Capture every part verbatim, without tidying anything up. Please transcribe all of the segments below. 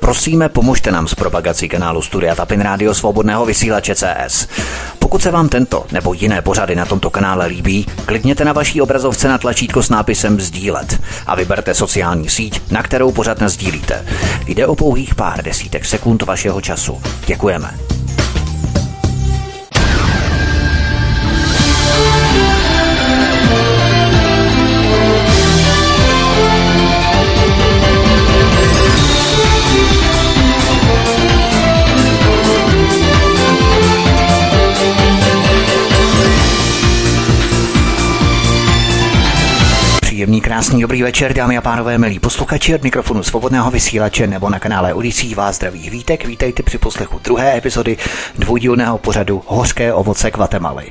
Prosíme, pomožte nám s propagací kanálu Studia Tapin Rádio Svobodného vysílače C S. Pokud se vám tento nebo jiné pořady na tomto kanále líbí, klikněte na vaší obrazovce na tlačítko s nápisem sdílet a vyberte sociální síť, na kterou pořad nasdílíte. Jde o pouhých pár desítek sekund vašeho času. Děkujeme. Příjemný, krásný, dobrý večer, dámy a pánové, milí posluchači, od mikrofonu Svobodného vysílače nebo na kanále Odysee vás zdraví Vítek. Vítejte při poslechu druhé epizody dvoudílného pořadu Hořké ovoce Guatemaly.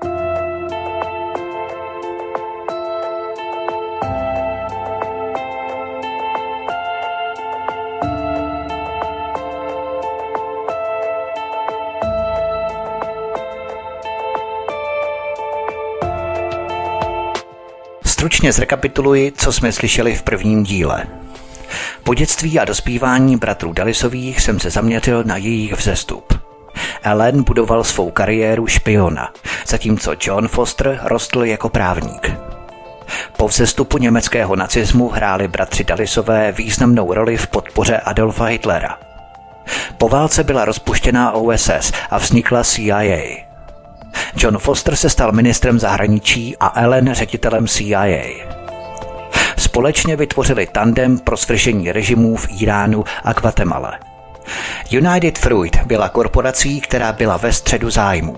Stručně zrekapituluji, co jsme slyšeli v prvním díle. Po dětství a dospívání bratrů Dullisových jsem se zaměřil na jejich vzestup. Ellen budoval svou kariéru špiona, zatímco John Foster rostl jako právník. Po vzestupu německého nacismu hráli bratři Dullisové významnou roli v podpoře Adolfa Hitlera. Po válce byla rozpuštěná O S S a vznikla C I A. John Foster se stal ministrem zahraničí a Ellen ředitelem C I A. Společně vytvořili tandem pro svršení režimů v Iránu a Guatemale. United Fruit byla korporací, která byla ve středu zájmů.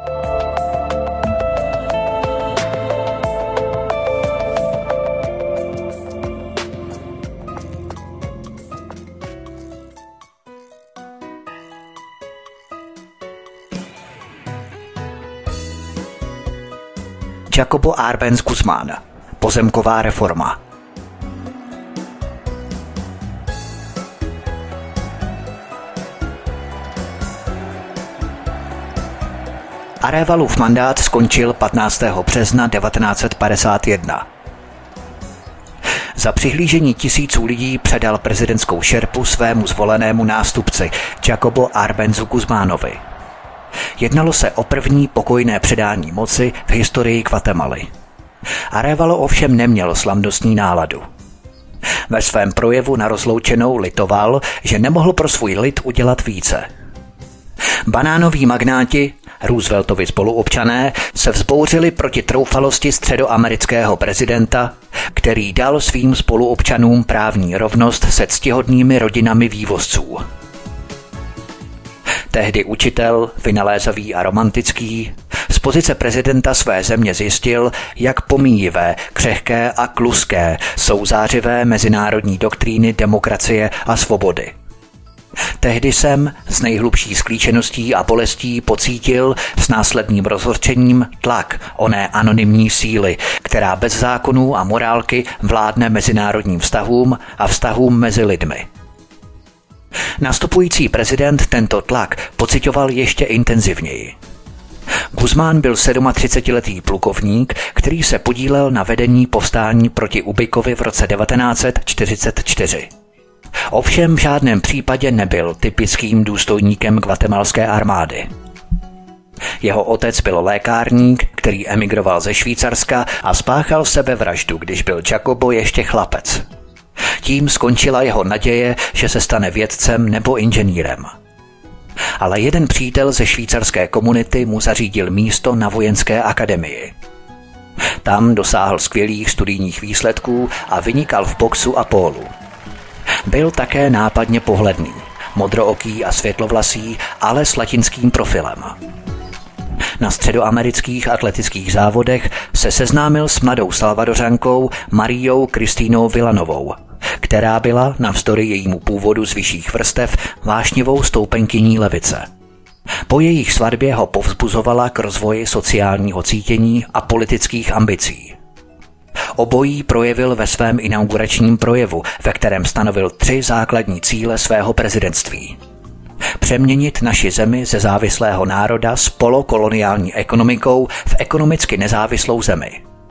Jacobo Arbenz Guzmán. Pozemková reforma. Arévalův mandát skončil patnáctého března devatenáct set padesát jedna. Za přihlížení tisíců lidí předal prezidentskou šerpu svému zvolenému nástupci Jacobo Arbenzu Guzmánovi. Jednalo se o první pokojné předání moci v historii Guatemaly. Arévalo ovšem neměl slavnostní náladu. Ve svém projevu na rozloučenou litoval, že nemohl pro svůj lid udělat více. Banánoví magnáti, Rooseveltovi spoluobčané, se vzbouřili proti troufalosti středoamerického prezidenta, který dal svým spoluobčanům právní rovnost se ctihodnými rodinami vývozců. Tehdy učitel, vynalézavý a romantický, z pozice prezidenta své země zjistil, jak pomíjivé, křehké a kluské jsou zářivé mezinárodní doktríny demokracie a svobody. Tehdy jsem s nejhlubší sklíčeností a bolestí pocítil s následným rozhořčením tlak oné anonymní síly, která bez zákonů a morálky vládne mezinárodním vztahům a vztahům mezi lidmi. Nastupující prezident tento tlak pociťoval ještě intenzivněji. Guzmán byl třicetisedmiletý plukovník, který se podílel na vedení povstání proti Ubikovi v roce devatenáct set čtyřicet čtyři. Ovšem v žádném případě nebyl typickým důstojníkem guatemalské armády. Jeho otec byl lékárník, který emigroval ze Švýcarska a spáchal sebevraždu, když byl Jacobo ještě chlapec. Tím skončila jeho naděje, že se stane vědcem nebo inženýrem. Ale jeden přítel ze švýcarské komunity mu zařídil místo na vojenské akademii. Tam dosáhl skvělých studijních výsledků a vynikal v boxu a pólu. Byl také nápadně pohledný, modrooký a světlovlasý, ale s latinským profilem. Na středoamerických atletických závodech se seznámil s mladou Salvadořankou Mariou Kristínou Villanovou, která byla, navzdory jejímu původu z vyšších vrstev, vášnivou stoupenkyní levice. Po jejich svatbě ho povzbuzovala k rozvoji sociálního cítění a politických ambicí. Obojí projevil ve svém inauguračním projevu, ve kterém stanovil tři základní cíle svého prezidentství. Přeměnit naši zemi ze závislého národa s polokoloniální ekonomikou v ekonomicky nezávislou zemi.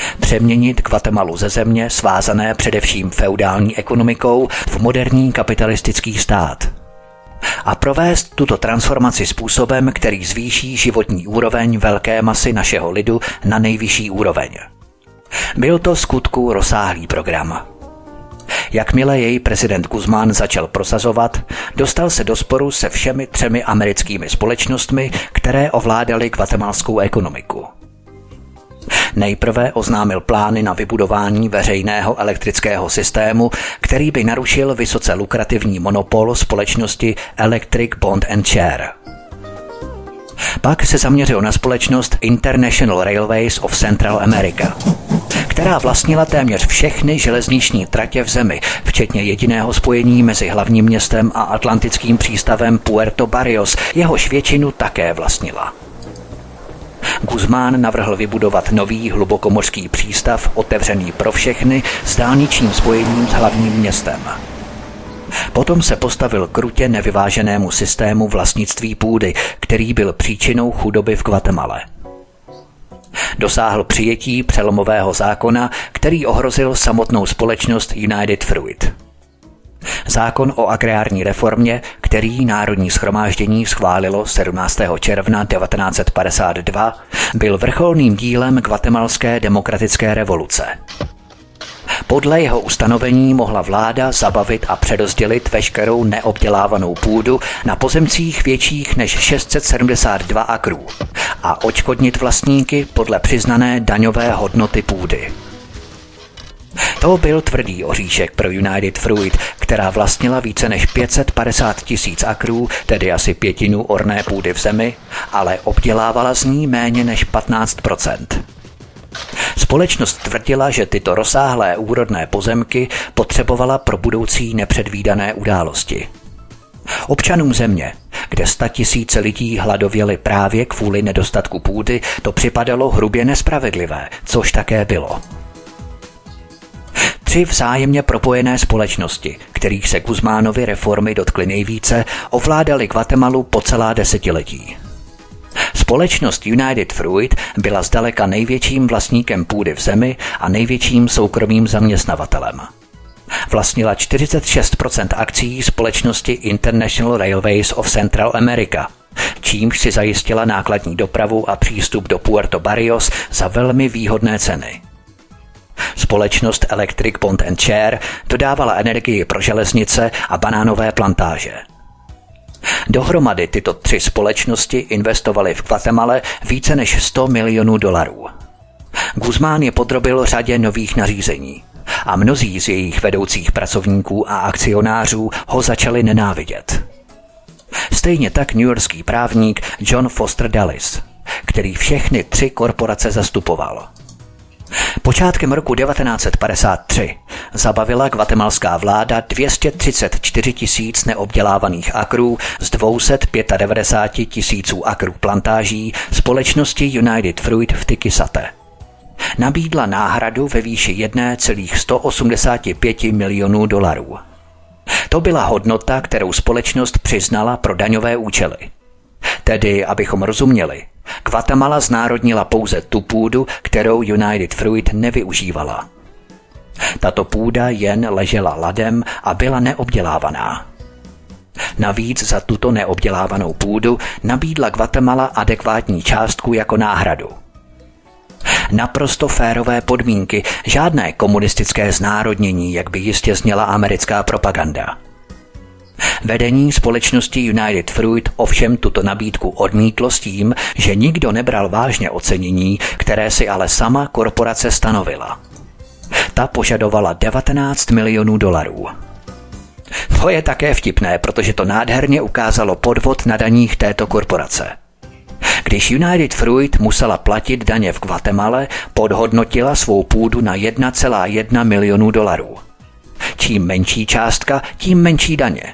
Přeměnit Guatemalu ze země, svázané především feudální ekonomikou, v moderní kapitalistický stát. A provést tuto transformaci způsobem, který zvýší životní úroveň velké masy našeho lidu na nejvyšší úroveň. Byl to skutku rozsáhlý program. Jakmile jej prezident Guzmán začal prosazovat, dostal se do sporu se všemi třemi americkými společnostmi, které ovládaly guatemalskou ekonomiku. Nejprve oznámil plány na vybudování veřejného elektrického systému, který by narušil vysoce lukrativní monopol společnosti Electric Bond and Share. Pak se zaměřil na společnost International Railways of Central America, která vlastnila téměř všechny železniční tratě v zemi, včetně jediného spojení mezi hlavním městem a atlantickým přístavem Puerto Barrios, jehož většinu také vlastnila. Guzmán navrhl vybudovat nový hlubokomořský přístav otevřený pro všechny s dálničním spojením s hlavním městem. Potom se postavil krutě nevyváženému systému vlastnictví půdy, který byl příčinou chudoby v Guatemale. Dosáhl přijetí přelomového zákona, který ohrozil samotnou společnost United Fruit. Zákon o agrární reformě, který Národní shromáždění schválilo sedmnáctého června devatenáct set padesát dva, byl vrcholným dílem guatemalské demokratické revoluce. Podle jeho ustanovení mohla vláda zabavit a přerozdělit veškerou neobdělávanou půdu na pozemcích větších než šest set sedmdesát dva akrů a odškodnit vlastníky podle přiznané daňové hodnoty půdy. To byl tvrdý oříšek pro United Fruit, která vlastnila více než pět set padesát tisíc akrů, tedy asi pětinu orné půdy v zemi, ale obdělávala z ní méně než patnáct procent. Společnost tvrdila, že tyto rozsáhlé úrodné pozemky potřebovala pro budoucí nepředvídané události. Občanům země, kde statisíce lidí hladověli právě kvůli nedostatku půdy, to připadalo hrubě nespravedlivé, což také bylo. Tři vzájemně propojené společnosti, kterých se Guzmánovy reformy dotkly nejvíce, ovládaly Guatemalu po celá desetiletí. Společnost United Fruit byla zdaleka největším vlastníkem půdy v zemi a největším soukromým zaměstnavatelem. Vlastnila čtyřicet šest procent akcií společnosti International Railways of Central America, čímž si zajistila nákladní dopravu a přístup do Puerto Barrios za velmi výhodné ceny. Společnost Electric Bond and Share dodávala energii pro železnice a banánové plantáže. Dohromady tyto tři společnosti investovaly v Guatemale více než sto milionů dolarů. Guzmán je podrobil řadě nových nařízení a mnozí z jejich vedoucích pracovníků a akcionářů ho začali nenávidět. Stejně tak newyorský právník John Foster Dulles, který všechny tři korporace zastupoval. Počátkem roku devatenáct set padesát tři zabavila guatemalská vláda dvě stě třicet čtyři tisíc neobdělávaných akrů z dvě stě devadesát pět tisíců akrů plantáží společnosti United Fruit v Tiquisate. Nabídla náhradu ve výši jedna celá sto osmdesát pět milionů dolarů. To byla hodnota, kterou společnost přiznala pro daňové účely. Tedy, abychom rozuměli, Guatemala znárodnila pouze tu půdu, kterou United Fruit nevyužívala. Tato půda jen ležela ladem a byla neobdělávaná. Navíc za tuto neobdělávanou půdu nabídla Guatemala adekvátní částku jako náhradu. Naprosto férové podmínky, žádné komunistické znárodnění, jak by jistě zněla americká propaganda. Vedení společnosti United Fruit ovšem tuto nabídku odmítlo s tím, že nikdo nebral vážně ocenění, které si ale sama korporace stanovila. Ta požadovala devatenáct milionů dolarů. To je také vtipné, protože to nádherně ukázalo podvod na daních této korporace. Když United Fruit musela platit daně v Guatemale, podhodnotila svou půdu na jedna celá jedna milionu dolarů. Čím menší částka, tím menší daně.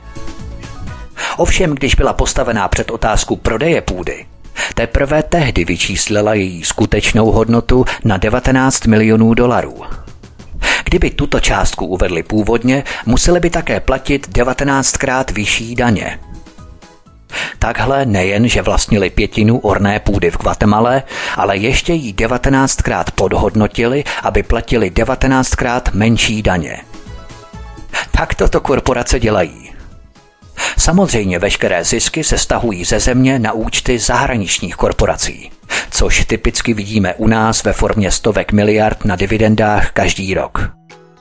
Ovšem, když byla postavená před otázku prodeje půdy, teprve tehdy vyčíslila její skutečnou hodnotu na devatenáct milionů dolarů. Kdyby tuto částku uvedli původně, museli by také platit devatenáctkrát vyšší daně. Takhle nejen, že vlastnili pětinu orné půdy v Guatemale, ale ještě ji devatenáctkrát podhodnotili, aby platili devatenáctkrát menší daně. Tak toto korporace dělají. Samozřejmě veškeré zisky se stahují ze země na účty zahraničních korporací, což typicky vidíme u nás ve formě stovek miliard na dividendách každý rok.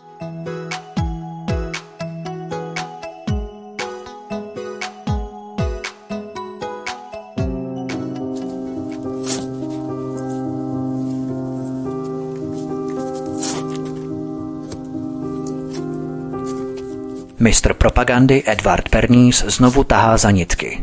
Mistr propagandy Edward Bernays znovu tahá za nitky.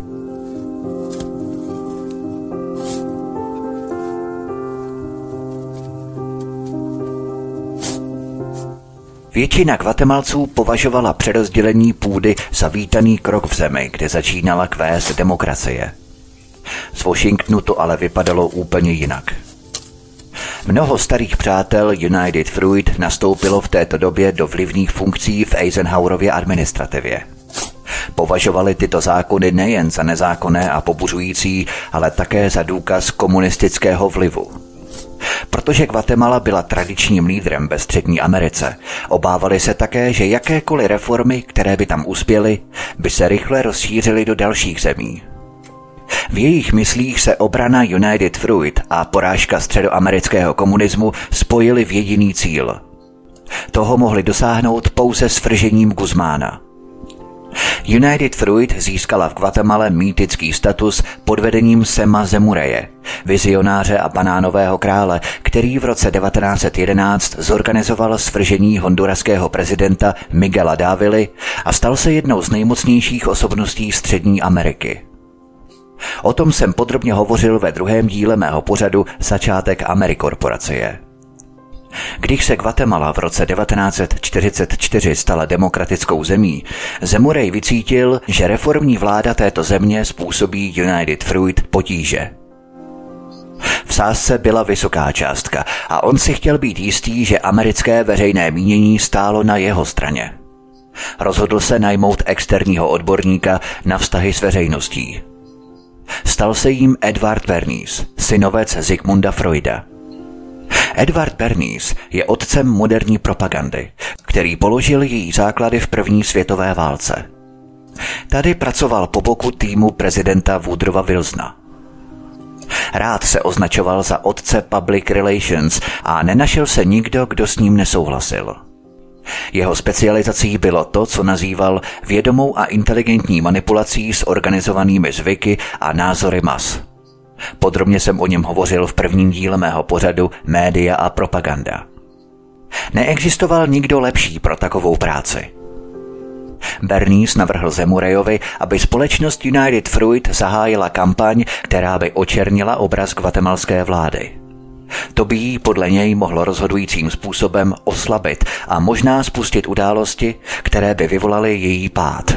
Většina Guatemalců považovala přerozdělení půdy za vítaný krok v zemi, kde začínala kvést demokracie. Z Washingtonu to ale vypadalo úplně jinak. Mnoho starých přátel United Fruit nastoupilo v této době do vlivných funkcí v Eisenhowerově administrativě. Považovali tyto zákony nejen za nezákonné a pobuřující, ale také za důkaz komunistického vlivu. Protože Guatemala byla tradičním lídrem ve Střední Americe, obávali se také, že jakékoliv reformy, které by tam uspěly, by se rychle rozšířily do dalších zemí. V jejich myslích se obrana United Fruit a porážka středoamerického komunismu spojily v jediný cíl. Toho mohli dosáhnout pouze svržením Guzmána. United Fruit získala v Guatemale mýtický status pod vedením Sema Zemureje, vizionáře a banánového krále, který v roce devatenáct set jedenáct zorganizoval svržení honduraského prezidenta Miguela Dávily a stal se jednou z nejmocnějších osobností Střední Ameriky. O tom jsem podrobně hovořil ve druhém díle mého pořadu Začátek Amerikorporacie. Když se Guatemala v roce devatenáct set čtyřicet čtyři stala demokratickou zemí, Zemurej vycítil, že reformní vláda této země způsobí United Fruit potíže. V sázce byla vysoká částka a on si chtěl být jistý, že americké veřejné mínění stálo na jeho straně. Rozhodl se najmout externího odborníka na vztahy s veřejností. Stal se jím Edward Bernays, synovec Sigmunda Freuda. Edward Bernays je otcem moderní propagandy, který položil její základy v první světové válce. Tady pracoval po boku týmu prezidenta Woodrowa Wilsona. Rád se označoval za otce public relations a nenašel se nikdo, kdo s ním nesouhlasil. Jeho specializací bylo to, co nazýval vědomou a inteligentní manipulací s organizovanými zvyky a názory mas. Podrobně jsem o něm hovořil v prvním díle mého pořadu Média a propaganda. Neexistoval nikdo lepší pro takovou práci. Bernays navrhl Zemurejovi, aby společnost United Fruit zahájila kampaň, která by očernila obraz guatemalské vlády. To by jí podle něj mohlo rozhodujícím způsobem oslabit a možná spustit události, které by vyvolaly její pád.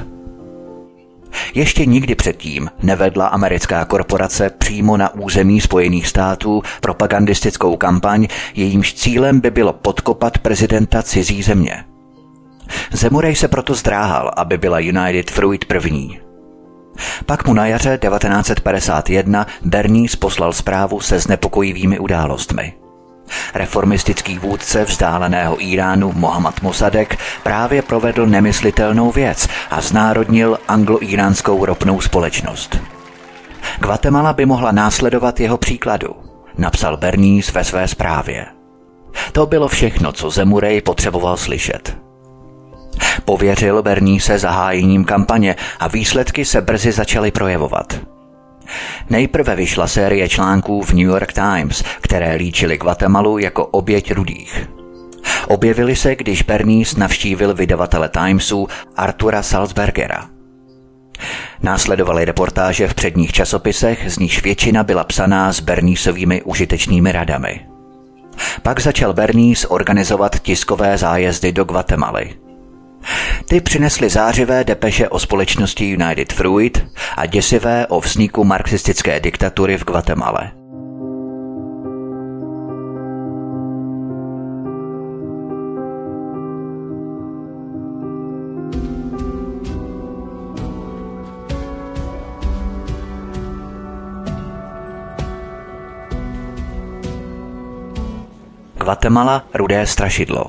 Ještě nikdy předtím nevedla americká korporace přímo na území Spojených států propagandistickou kampaň, jejímž cílem by bylo podkopat prezidenta cizí země. Zemurej se proto zdráhal, aby byla United Fruit první. Pak mu na jaře devatenáct set padesát jedna Bernays poslal zprávu se znepokojivými událostmi. Reformistický vůdce vzdáleného Íránu Mohammad Mossadegh právě provedl nemyslitelnou věc a znárodnil anglo-íránskou ropnou společnost. Guatemala by mohla následovat jeho příkladu, napsal Bernays ve své zprávě. To bylo všechno, co Zemurej potřeboval slyšet. Pověřil Bernayse zahájením kampaně a výsledky se brzy začaly projevovat. Nejprve vyšla série článků v New York Times, které líčily Guatemalu jako oběť rudých. Objevily se, když Bernays navštívil vydavatele Timesu Artura Salzbergera. Následovaly reportáže v předních časopisech, z nichž většina byla psaná s Bernaysovými užitečnými radami. Pak začal Bernays organizovat tiskové zájezdy do Guatemaly. Ty přinesly zářivé depeše o společnosti United Fruit a děsivé o vzniku marxistické diktatury v Guatemale. Guatemala rudé strašidlo.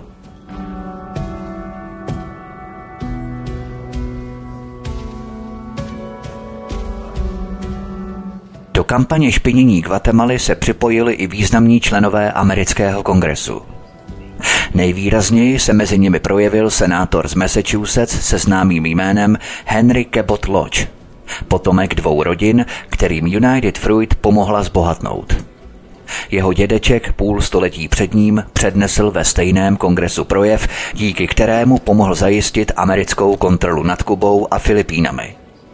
Do kampaně špinění Guatemaly se připojili i významní členové amerického kongresu. Nejvýrazněji se mezi nimi projevil senátor z Massachusetts se známým jménem Henry Cabot Lodge, potomek dvou rodin, kterým United Fruit pomohla zbohatnout. Jeho dědeček půl století před ním přednesl ve stejném kongresu projev, díky kterému pomohl zajistit americkou kontrolu nad Kubou a Filipínami.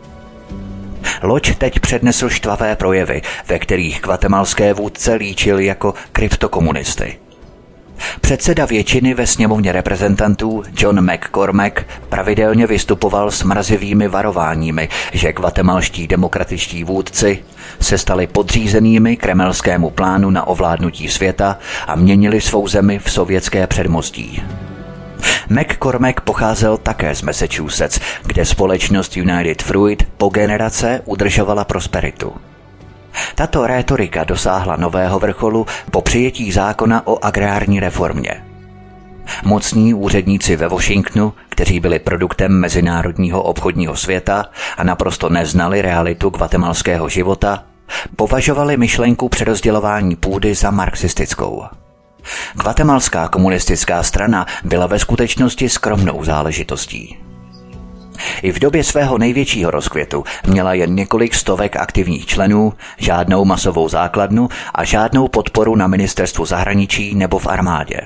Lodge teď přednesl štvavé projevy, ve kterých guatemalské vůdce líčil jako kryptokomunisty. Předseda většiny ve sněmovně reprezentantů John McCormack pravidelně vystupoval s mrazivými varováními, že guatemalští demokratičtí vůdci se stali podřízenými kremelskému plánu na ovládnutí světa a měnili svou zemi v sovětské předmostí. McCormack pocházel také z Massachusetts, kde společnost United Fruit po generace udržovala prosperitu. Tato rétorika dosáhla nového vrcholu po přijetí zákona o agrární reformě. Mocní úředníci ve Washingtonu, kteří byli produktem mezinárodního obchodního světa a naprosto neznali realitu guatemalského života, považovali myšlenku přerozdělování půdy za marxistickou. Guatemalská komunistická strana byla ve skutečnosti skromnou záležitostí. I v době svého největšího rozkvětu měla jen několik stovek aktivních členů, žádnou masovou základnu a žádnou podporu na ministerstvu zahraničí nebo v armádě.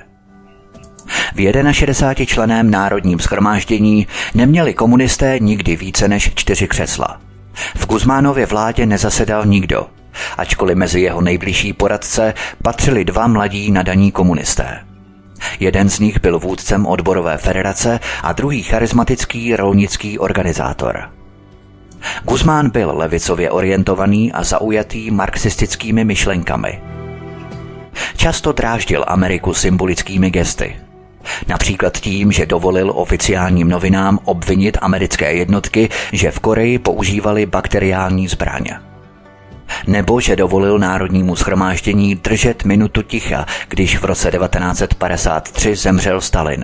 V šedesátičlenném národním shromáždění neměli komunisté nikdy více než čtyři křesla. V Guzmánově vládě nezasedal nikdo, ačkoliv mezi jeho nejbližší poradce patřili dva mladí nadaní komunisté. Jeden z nich byl vůdcem odborové federace a druhý charismatický rolnický organizátor. Guzmán byl levicově orientovaný a zaujatý marxistickými myšlenkami. Často dráždil Ameriku symbolickými gesty. Například tím, že dovolil oficiálním novinám obvinit americké jednotky, že v Koreji používali bakteriální zbraň. Nebo že dovolil Národnímu shromáždění držet minutu ticha, když v roce devatenáct set padesát tři zemřel Stalin.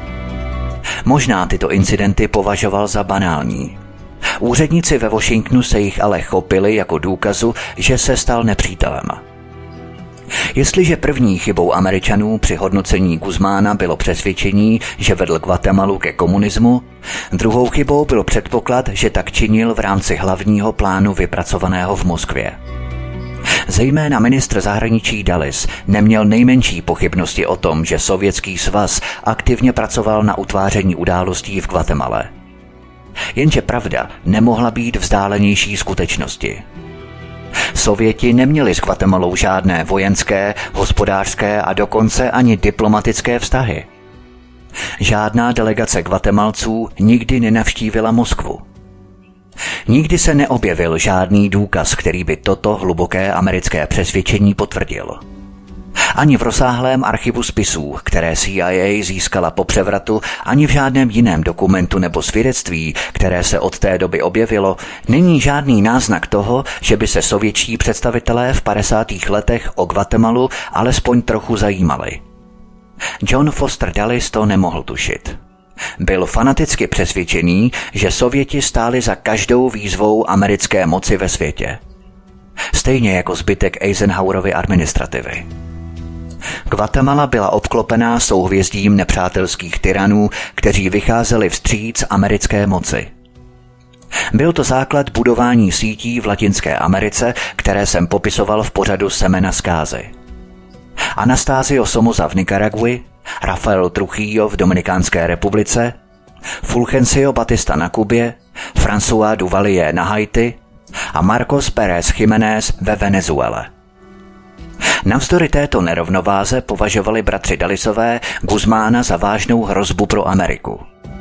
Možná tyto incidenty považoval za banální. Úředníci ve Washingtonu se jich ale chopili jako důkazu, že se stal nepřítelem. Jestliže první chybou Američanů při hodnocení Guzmána bylo přesvědčení, že vedl Guatemalu ke komunismu, druhou chybou byl předpoklad, že tak činil v rámci hlavního plánu vypracovaného v Moskvě. Zejména ministr zahraničí Dulles neměl nejmenší pochybnosti o tom, že Sovětský svaz aktivně pracoval na utváření událostí v Guatemale. Jenže pravda nemohla být vzdálenější skutečnosti. Sověti neměli s Guatemalou žádné vojenské, hospodářské a dokonce ani diplomatické vztahy. Žádná delegace Guatemalců nikdy nenavštívila Moskvu. Nikdy se neobjevil žádný důkaz, který by toto hluboké americké přesvědčení potvrdil. Ani v rozsáhlém archivu spisů, které C I A získala po převratu, ani v žádném jiném dokumentu nebo svědectví, které se od té doby objevilo, není žádný náznak toho, že by se sovětští představitelé v padesátých letech o Guatemalu alespoň trochu zajímali. John Foster Dulles to nemohl tušit. Byl fanaticky přesvědčený, že Sověti stáli za každou výzvou americké moci ve světě. Stejně jako zbytek Eisenhowerovy administrativy. Guatemala byla obklopená souhvězdím nepřátelských tyranů, kteří vycházeli vstříc americké moci. Byl to základ budování sítí v Latinské Americe, které jsem popisoval v pořadu Semena zkázy. Anastasio Somoza v Nikaragui, Rafael Trujillo v Dominikánské republice, Fulgencio Batista na Kubě, François Duvalier na Haiti a Marcos Pérez Jiménez ve Venezuele. Navzdory této nerovnováze považovali bratři Dullisové Guzmána za vážnou hrozbu pro Ameriku.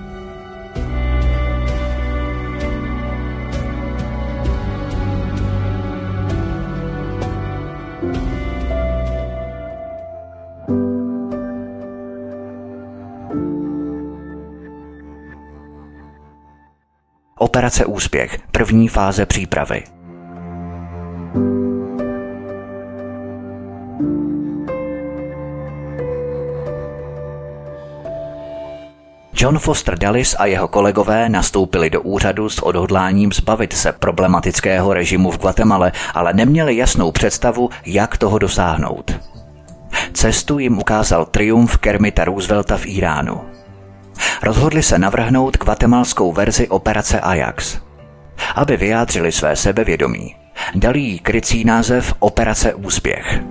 Operace Úspěch, první fáze přípravy. John Foster Dulles a jeho kolegové nastoupili do úřadu s odhodláním zbavit se problematického režimu v Guatemale, ale neměli jasnou představu, jak toho dosáhnout. Cestu jim ukázal triumf Kermita Roosevelta v Iránu. Rozhodli se navrhnout guatemalskou verzi operace Ajax. Aby vyjádřili své sebevědomí, dali jí krycí název Operace Úspěch.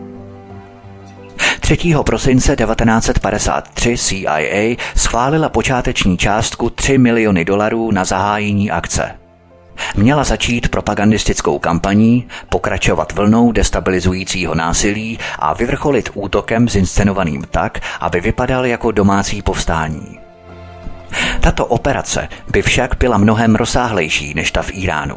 třetího prosince devatenáct set padesát tři C I A schválila počáteční částku tři miliony dolarů na zahájení akce. Měla začít propagandistickou kampaní, pokračovat vlnou destabilizujícího násilí a vyvrcholit útokem zinscenovaným tak, aby vypadal jako domácí povstání. Tato operace by však byla mnohem rozsáhlejší než ta v Iránu.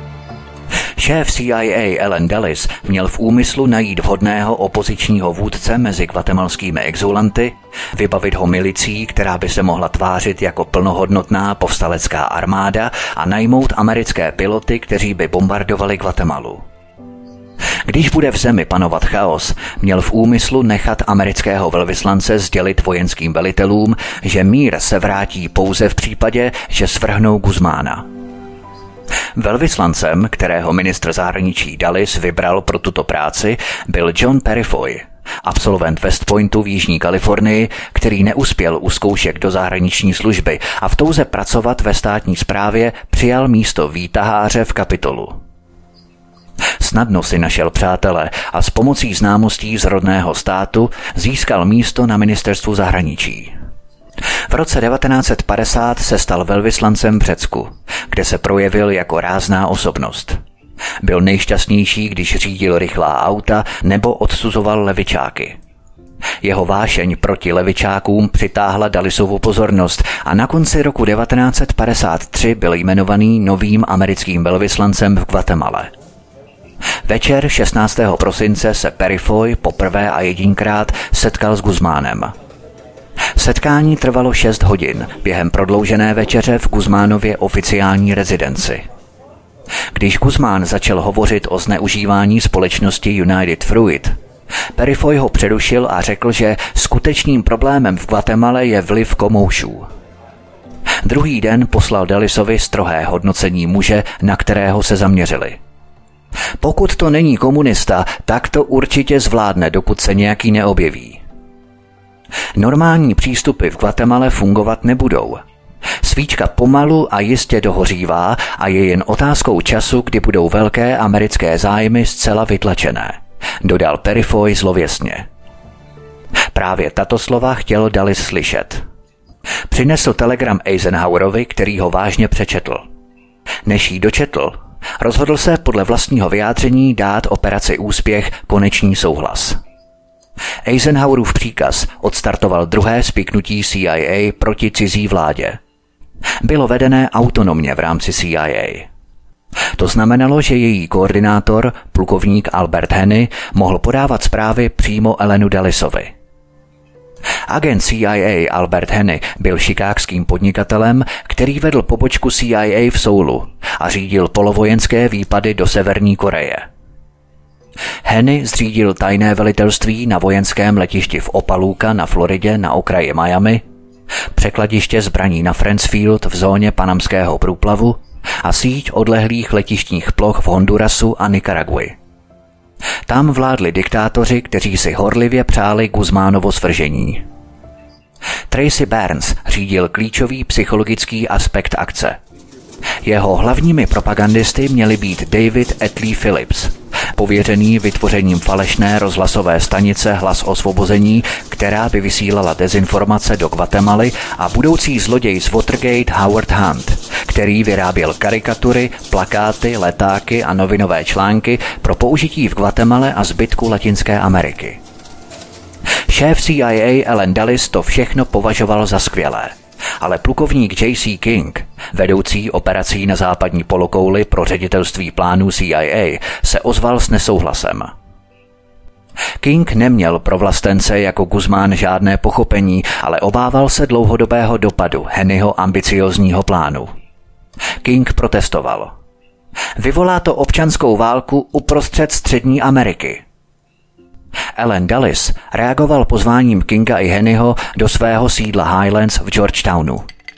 Šéf C I A Allen Dulles měl v úmyslu najít vhodného opozičního vůdce mezi guatemalskými exulanty, vybavit ho milicí, která by se mohla tvářit jako plnohodnotná povstalecká armáda a najmout americké piloty, kteří by bombardovali Guatemalu. Když bude v zemi panovat chaos, měl v úmyslu nechat amerického velvyslance sdělit vojenským velitelům, že mír se vrátí pouze v případě, že svrhnou Guzmána. Velvyslancem, kterého ministr zahraničí Dulles vybral pro tuto práci, byl John Perifoy, absolvent West Pointu v Jižní Kalifornii, který neuspěl u zkoušek do zahraniční služby a v touze pracovat ve státní správě přijal místo výtaháře v Kapitolu. Snadno si našel přátele a s pomocí známostí z rodného státu získal místo na ministerstvu zahraničí. V roce devatenáct set padesát se stal velvyslancem v Řecku, kde se projevil jako rázná osobnost. Byl nejšťastnější, když řídil rychlá auta nebo odsuzoval levičáky. Jeho vášeň proti levičákům přitáhla Dullesovu pozornost a na konci roku devatenáct set padesát tři byl jmenovaný novým americkým velvyslancem v Guatemale. Večer šestnáctého prosince se Perifoy poprvé a jedinkrát setkal s Guzmánem. Setkání trvalo šest hodin během prodloužené večeře v Guzmánově oficiální rezidenci. Když Guzmán začal hovořit o zneužívání společnosti United Fruit, Perifoy ho přerušil a řekl, že skutečným problémem v Guatemale je vliv komoušů. Druhý den poslal Dullesovi strohé hodnocení muže, na kterého se zaměřili. Pokud to není komunista, tak to určitě zvládne, dokud se nějaký neobjeví. Normální přístupy v Guatemale fungovat nebudou. Svíčka pomalu a jistě dohořívá a je jen otázkou času, kdy budou velké americké zájmy zcela vytlačené, dodal Perifoy zlověstně. Právě tato slova chtěl Dulles slyšet. Přinesl telegram Eisenhowerovi, který ho vážně přečetl. Než jí dočetl, rozhodl se podle vlastního vyjádření dát operaci Úspěch konečný souhlas. Eisenhowerův příkaz odstartoval druhé spiknutí C I A proti cizí vládě. Bylo vedené autonomně v rámci C I A. To znamenalo, že její koordinátor, plukovník Albert Henny, mohl podávat zprávy přímo Allenu Dullesovi. Agent C I A Albert Henny byl chicagským podnikatelem, který vedl pobočku C I A v Soulu a řídil polovojenské výpady do Severní Koreje. Henny zřídil tajné velitelství na vojenském letišti v Opaluca na Floridě na okraji Miami, překladiště zbraní na Friendsfield v zóně Panamského průplavu a síť odlehlých letištních ploch v Hondurasu a Nikaraguji. Tam vládli diktátoři, kteří si horlivě přáli Guzmánovo svržení. Tracy Burns řídil klíčový psychologický aspekt akce. Jeho hlavními propagandisty měli být David Atlee Phillips, pověřený vytvořením falešné rozhlasové stanice Hlas osvobození, která by vysílala dezinformace do Guatemaly, a budoucí zloděj z Watergate Howard Hunt, který vyráběl karikatury, plakáty, letáky a novinové články pro použití v Guatemale a zbytku Latinské Ameriky. Šéf C I A Allen Dulles to všechno považoval za skvělé, ale plukovník J C King, vedoucí operací na západní polokouli pro ředitelství plánů C I A, se ozval s nesouhlasem. King neměl pro vlastence jako Guzmán žádné pochopení, ale obával se dlouhodobého dopadu Hennyho ambiciozního plánu. King protestoval. Vyvolá to občanskou válku uprostřed Střední Ameriky. Allen Dulles reagoval pozváním Kinga i Hennyho do svého sídla Highlands v Georgetownu.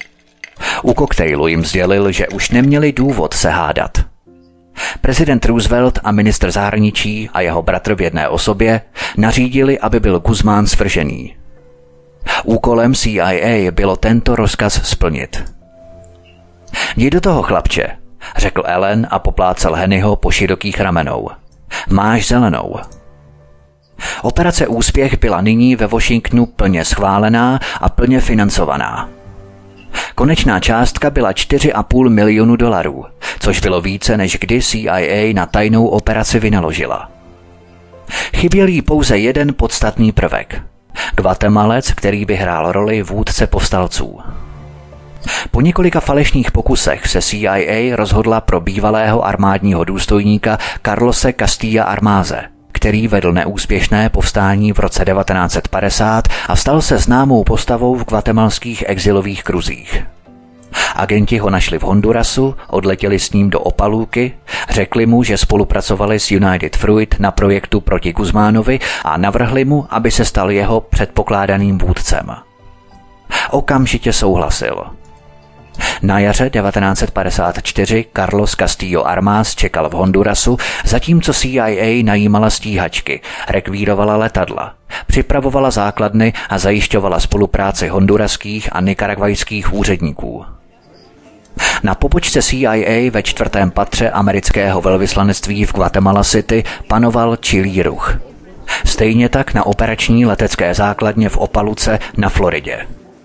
U koktejlu jim sdělil, že už neměli důvod se hádat. Prezident Roosevelt a ministr zahraničí a jeho bratr v jedné osobě nařídili, aby byl Guzmán svržený. Úkolem C I A bylo tento rozkaz splnit. Jdi do toho, chlapče, řekl Allen a poplácal Henryho po širokých ramenou. Máš zelenou. Operace Úspěch byla nyní ve Washingtonu plně schválená a plně financovaná. Konečná částka byla čtyři a půl milionu dolarů, což bylo více, než kdy C I A na tajnou operaci vynaložila. Chyběl jí pouze jeden podstatný prvek. Guatemalec, který by hrál roli vůdce povstalců. Po několika falešných pokusech se C I A rozhodla pro bývalého armádního důstojníka Carlose Castilla Armáze, který vedl neúspěšné povstání v roce devatenáct set padesát a stal se známou postavou v guatemalských exilových kruzích. Agenti ho našli v Hondurasu, odletěli s ním do Opalúky, řekli mu, že spolupracovali s United Fruit na projektu proti Guzmánovi a navrhli mu, aby se stal jeho předpokládaným vůdcem. Okamžitě souhlasil. Na jaře devatenáct set padesát čtyři Carlos Castillo Armas čekal v Hondurasu, zatímco C I A najímala stíhačky, rekvírovala letadla, připravovala základny a zajišťovala spolupráci honduraských a nikaragvajských úředníků. Na pobočce C I A ve čtvrtém patře amerického velvyslanectví v Guatemala City panoval čilý ruch. Stejně tak na operační letecké základně v Opaluce na Floridě.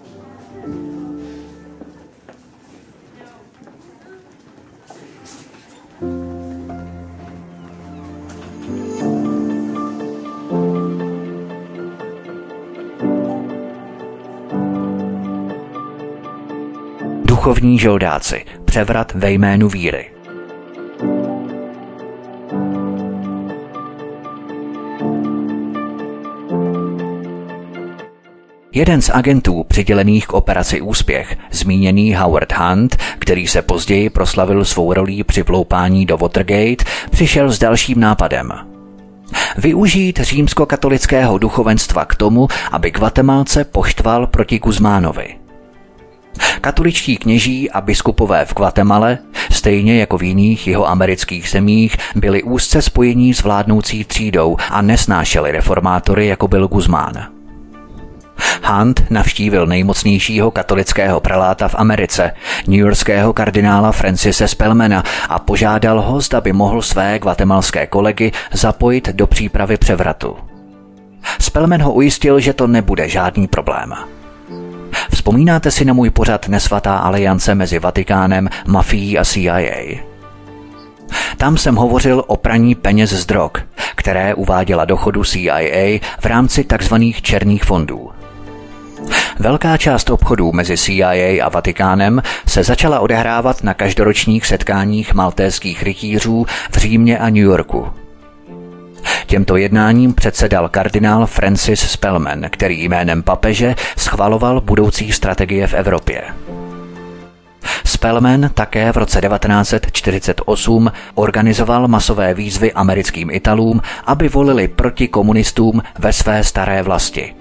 Duchovní žoldáci. Převrat ve jménu víry. Jeden z agentů přidělených k operaci Úspěch, zmíněný Howard Hunt, který se později proslavil svou rolí při vloupání do Watergate, přišel s dalším nápadem. Využít římskokatolického duchovenstva k tomu, aby Guatemalce poštval proti Guzmánovi. Katoličtí kněží a biskupové v Guatemale, stejně jako v jiných jihoamerických zemích, byli úzce spojení s vládnoucí třídou a nesnášeli reformátory, jako byl Guzmán. Hunt navštívil nejmocnějšího katolického preláta v Americe, newyorského kardinála Francise Spellmana, a požádal ho, zda by mohl své guatemalské kolegy zapojit do přípravy převratu. Spellman ho ujistil, že to nebude žádný problém. Vzpomínáte si na můj pořad Nesvatá aliance mezi Vatikánem, mafií a C I A? Tam jsem hovořil o praní peněz z drog, které uváděla do chodu C I A v rámci tzv. Černých fondů. Velká část obchodů mezi C I A a Vatikánem se začala odehrávat na každoročních setkáních maltéských rytířů v Římě a New Yorku. Těmto jednáním předsedal kardinál Francis Spellman, který jménem papeže schvaloval budoucí strategie v Evropě. Spellman také v roce devatenáct set čtyřicet osm organizoval masové výzvy americkým Italům, aby volili proti komunistům ve své staré vlasti.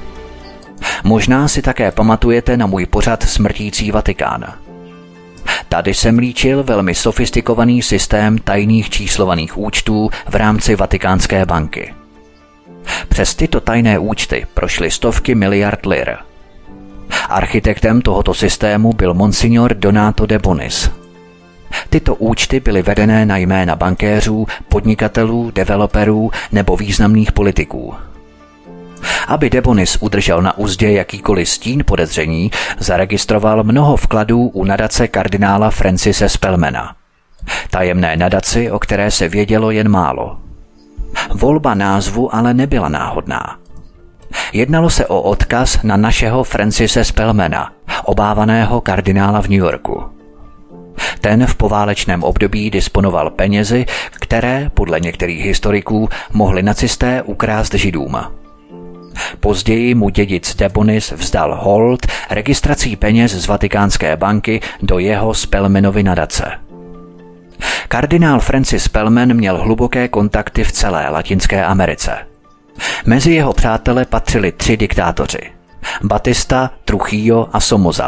Možná si také pamatujete na můj pořad Smrtící Vatikán. Tady jsem líčil velmi sofistikovaný systém tajných číslovaných účtů v rámci Vatikánské banky. Přes tyto tajné účty prošly stovky miliard lir. Architektem tohoto systému byl monsignor Donato de Bonis. Tyto účty byly vedené na jména bankéřů, podnikatelů, developerů nebo významných politiků. Aby de Bonis udržel na uzdě jakýkoliv stín podezření, zaregistroval mnoho vkladů u nadace kardinála Francise Spellmana. Tajemné nadaci, o které se vědělo jen málo. Volba názvu ale nebyla náhodná. Jednalo se o odkaz na našeho Francise Spellmana, obávaného kardinála v New Yorku. Ten v poválečném období disponoval penězi, které, podle některých historiků, mohli nacisté ukrást Židům. Později mu dědic de Bonis vzdal hold registrací peněz z Vatikánské banky do jeho Spellmanovy nadace. Kardinál Francis Spellman měl hluboké kontakty v celé Latinské Americe. Mezi jeho přátele patřili tři diktátoři: Batista, Trujillo a Somoza,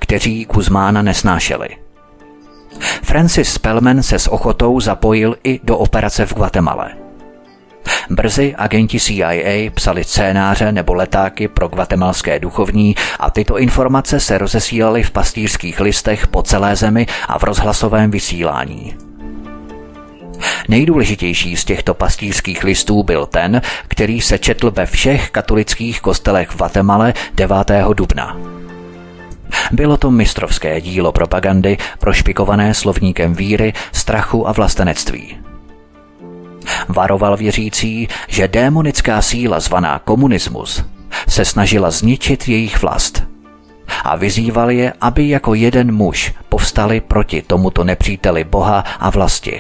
kteří Guzmána nesnášeli. Francis Spellman se s ochotou zapojil i do operace v Guatemale. Brzy agenti C I A psali scénáře nebo letáky pro guatemalské duchovní a tyto informace se rozesílaly v pastýřských listech po celé zemi a v rozhlasovém vysílání. Nejdůležitější z těchto pastýřských listů byl ten, který se četl ve všech katolických kostelech v Guatemale devátého dubna. Bylo to mistrovské dílo propagandy prošpikované slovníkem víry, strachu a vlastenectví. Varoval věřící, že démonická síla zvaná komunismus se snažila zničit jejich vlast a vyzýval je, aby jako jeden muž povstali proti tomuto nepříteli Boha a vlasti.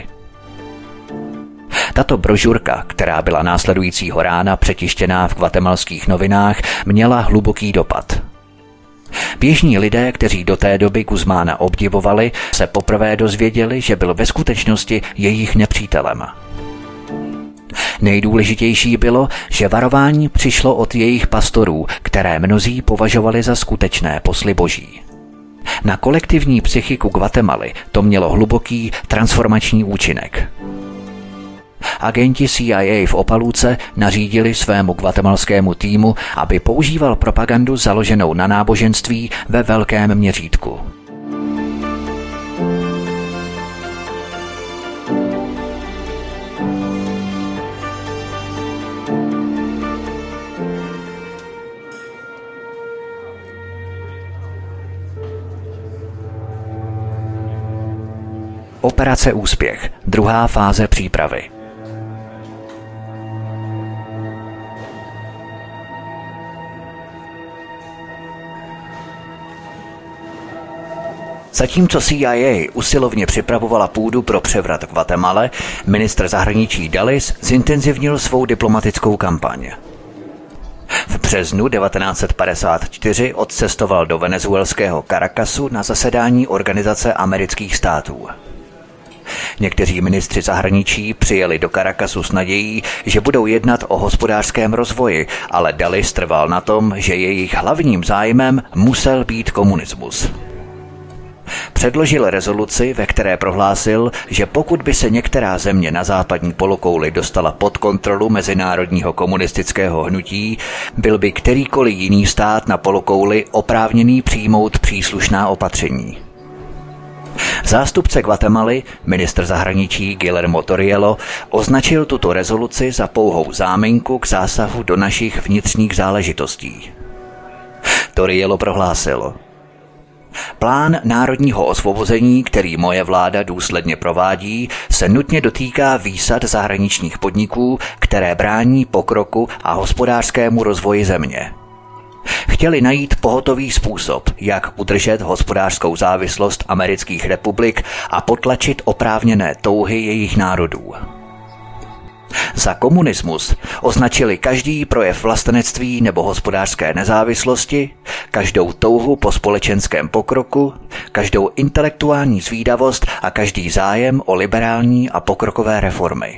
Tato brožurka, která byla následujícího rána přetištěná v guatemalských novinách, měla hluboký dopad. Běžní lidé, kteří do té doby Guzmána obdivovali, se poprvé dozvěděli, že byl ve skutečnosti jejich nepřítelem. Nejdůležitější bylo, že varování přišlo od jejich pastorů, které mnozí považovali za skutečné posly boží. Na kolektivní psychiku Guatemaly to mělo hluboký transformační účinek. Agenti C I A v Opalúce nařídili svému guatemalskému týmu, aby používal propagandu založenou na náboženství ve velkém měřítku. Operace Úspěch, druhá fáze přípravy. Zatímco C I A usilovně připravovala půdu pro převrat v Guatemale, ministr zahraničí Dulles zintenzivnil svou diplomatickou kampaň. V březnu devatenáct set padesát čtyři odcestoval do venezuelského Caracasu na zasedání Organizace amerických států. Někteří ministři zahraničí přijeli do Caracasu s nadějí, že budou jednat o hospodářském rozvoji, ale Dulles trval na tom, že jejich hlavním zájmem musel být komunismus. Předložil rezoluci, ve které prohlásil, že pokud by se některá země na západní polokouli dostala pod kontrolu mezinárodního komunistického hnutí, byl by kterýkoliv jiný stát na polokouli oprávněný přijmout příslušná opatření. Zástupce Guatemaly, ministr zahraničí Guillermo Toriello, označil tuto rezoluci za pouhou záminku k zásahu do našich vnitřních záležitostí. Toriello prohlásil: Plán národního osvobození, který moje vláda důsledně provádí, se nutně dotýká výsad zahraničních podniků, které brání pokroku a hospodářskému rozvoji země. Chtěli najít pohotový způsob, jak udržet hospodářskou závislost amerických republik a potlačit oprávněné touhy jejich národů. Za komunismus označili každý projev vlastenectví nebo hospodářské nezávislosti, každou touhu po společenském pokroku, každou intelektuální zvídavost a každý zájem o liberální a pokrokové reformy.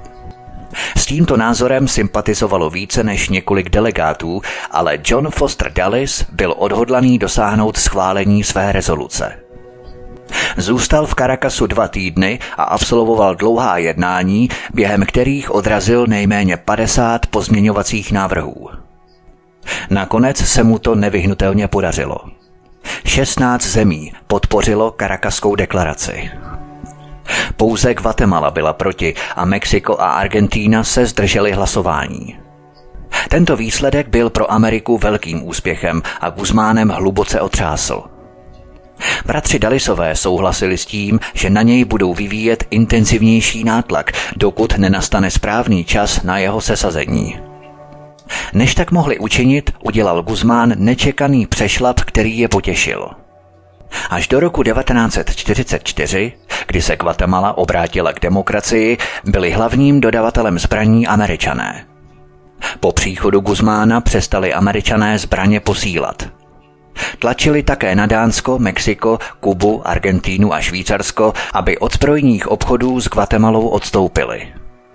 S tímto názorem sympatizovalo více než několik delegátů, ale John Foster Dulles byl odhodlaný dosáhnout schválení své rezoluce. Zůstal v Caracasu dva týdny a absolvoval dlouhá jednání, během kterých odrazil nejméně padesát pozměňovacích návrhů. Nakonec se mu to nevyhnutelně podařilo. šestnáct zemí podpořilo Caracaskou deklaraci. Pouze Guatemala byla proti a Mexiko a Argentína se zdržely hlasování. Tento výsledek byl pro Ameriku velkým úspěchem a Guzmánem hluboce otřásl. Bratři Dullesové souhlasili s tím, že na něj budou vyvíjet intenzivnější nátlak, dokud nenastane správný čas na jeho sesazení. Než tak mohli učinit, udělal Guzmán nečekaný přešlap, který je potěšil. Až do roku devatenáct set čtyřicet čtyři, kdy se Guatemala obrátila k demokracii, byli hlavním dodavatelem zbraní Američané. Po příchodu Guzmána přestali Američané zbraně posílat. Tlačili také na Dánsko, Mexiko, Kubu, Argentínu a Švýcarsko, aby od zbrojních obchodů s Guatemalou odstoupili.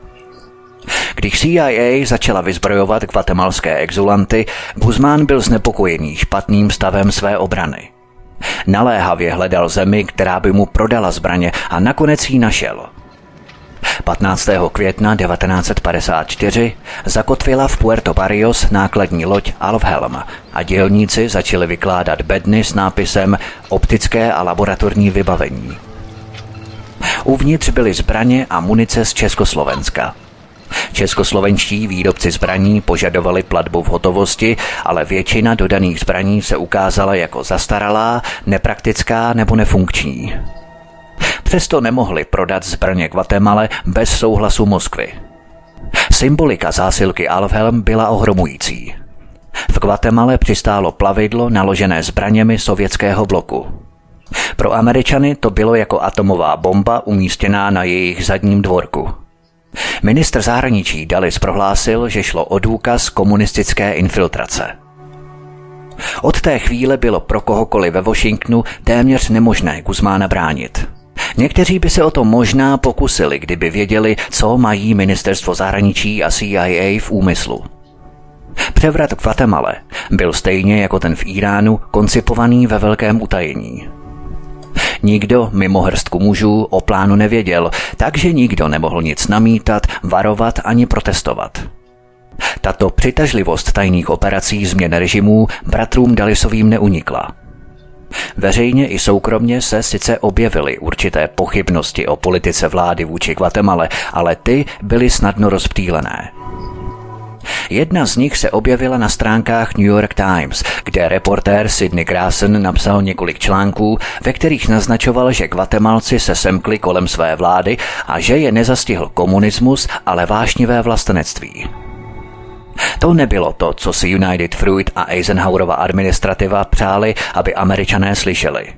Když C I A začala vyzbrojovat guatemalské exulanty, Guzmán byl znepokojený špatným stavem své obrany. Naléhavě hledal zemi, která by mu prodala zbraně a nakonec ji našel. patnáctého května devatenáct set padesát čtyři zakotvila v Puerto Barrios nákladní loď Alfhelm a dělníci začali vykládat bedny s nápisem optické a laboratorní vybavení. Uvnitř byly zbraně a munice z Československa. Českoslovenští výrobci zbraní požadovali platbu v hotovosti, ale většina dodaných zbraní se ukázala jako zastaralá, nepraktická nebo nefunkční. Přesto nemohli prodat zbraně Guatemale bez souhlasu Moskvy. Symbolika zásilky Alfhelm byla ohromující. V Guatemale přistálo plavidlo naložené zbraněmi sovětského bloku. Pro Američany to bylo jako atomová bomba umístěná na jejich zadním dvorku. Ministr zahraničí Dulles prohlásil, že šlo o důkaz komunistické infiltrace. Od té chvíle bylo pro kohokoliv ve Washingtonu téměř nemožné Guzmána bránit. Někteří by se o to možná pokusili, kdyby věděli, co mají ministerstvo zahraničí a C I A v úmyslu. Převrat v Guatemale byl stejně jako ten v Iránu koncipovaný ve velkém utajení. Nikdo mimo hrstku mužů o plánu nevěděl, takže nikdo nemohl nic namítat, varovat ani protestovat. Tato přitažlivost tajných operací změn režimů bratrům Dullesovým neunikla. Veřejně i soukromně se sice objevily určité pochybnosti o politice vlády vůči Guatemale, ale ty byly snadno rozptýlené. Jedna z nich se objevila na stránkách New York Times, kde reportér Sidney Grayson napsal několik článků, ve kterých naznačoval, že Guatemalci se semkli kolem své vlády a že je nezastihl komunismus, ale vášnivé vlastenectví. To nebylo to, co si United Fruit a Eisenhowerova administrativa přáli, aby Američané slyšeli.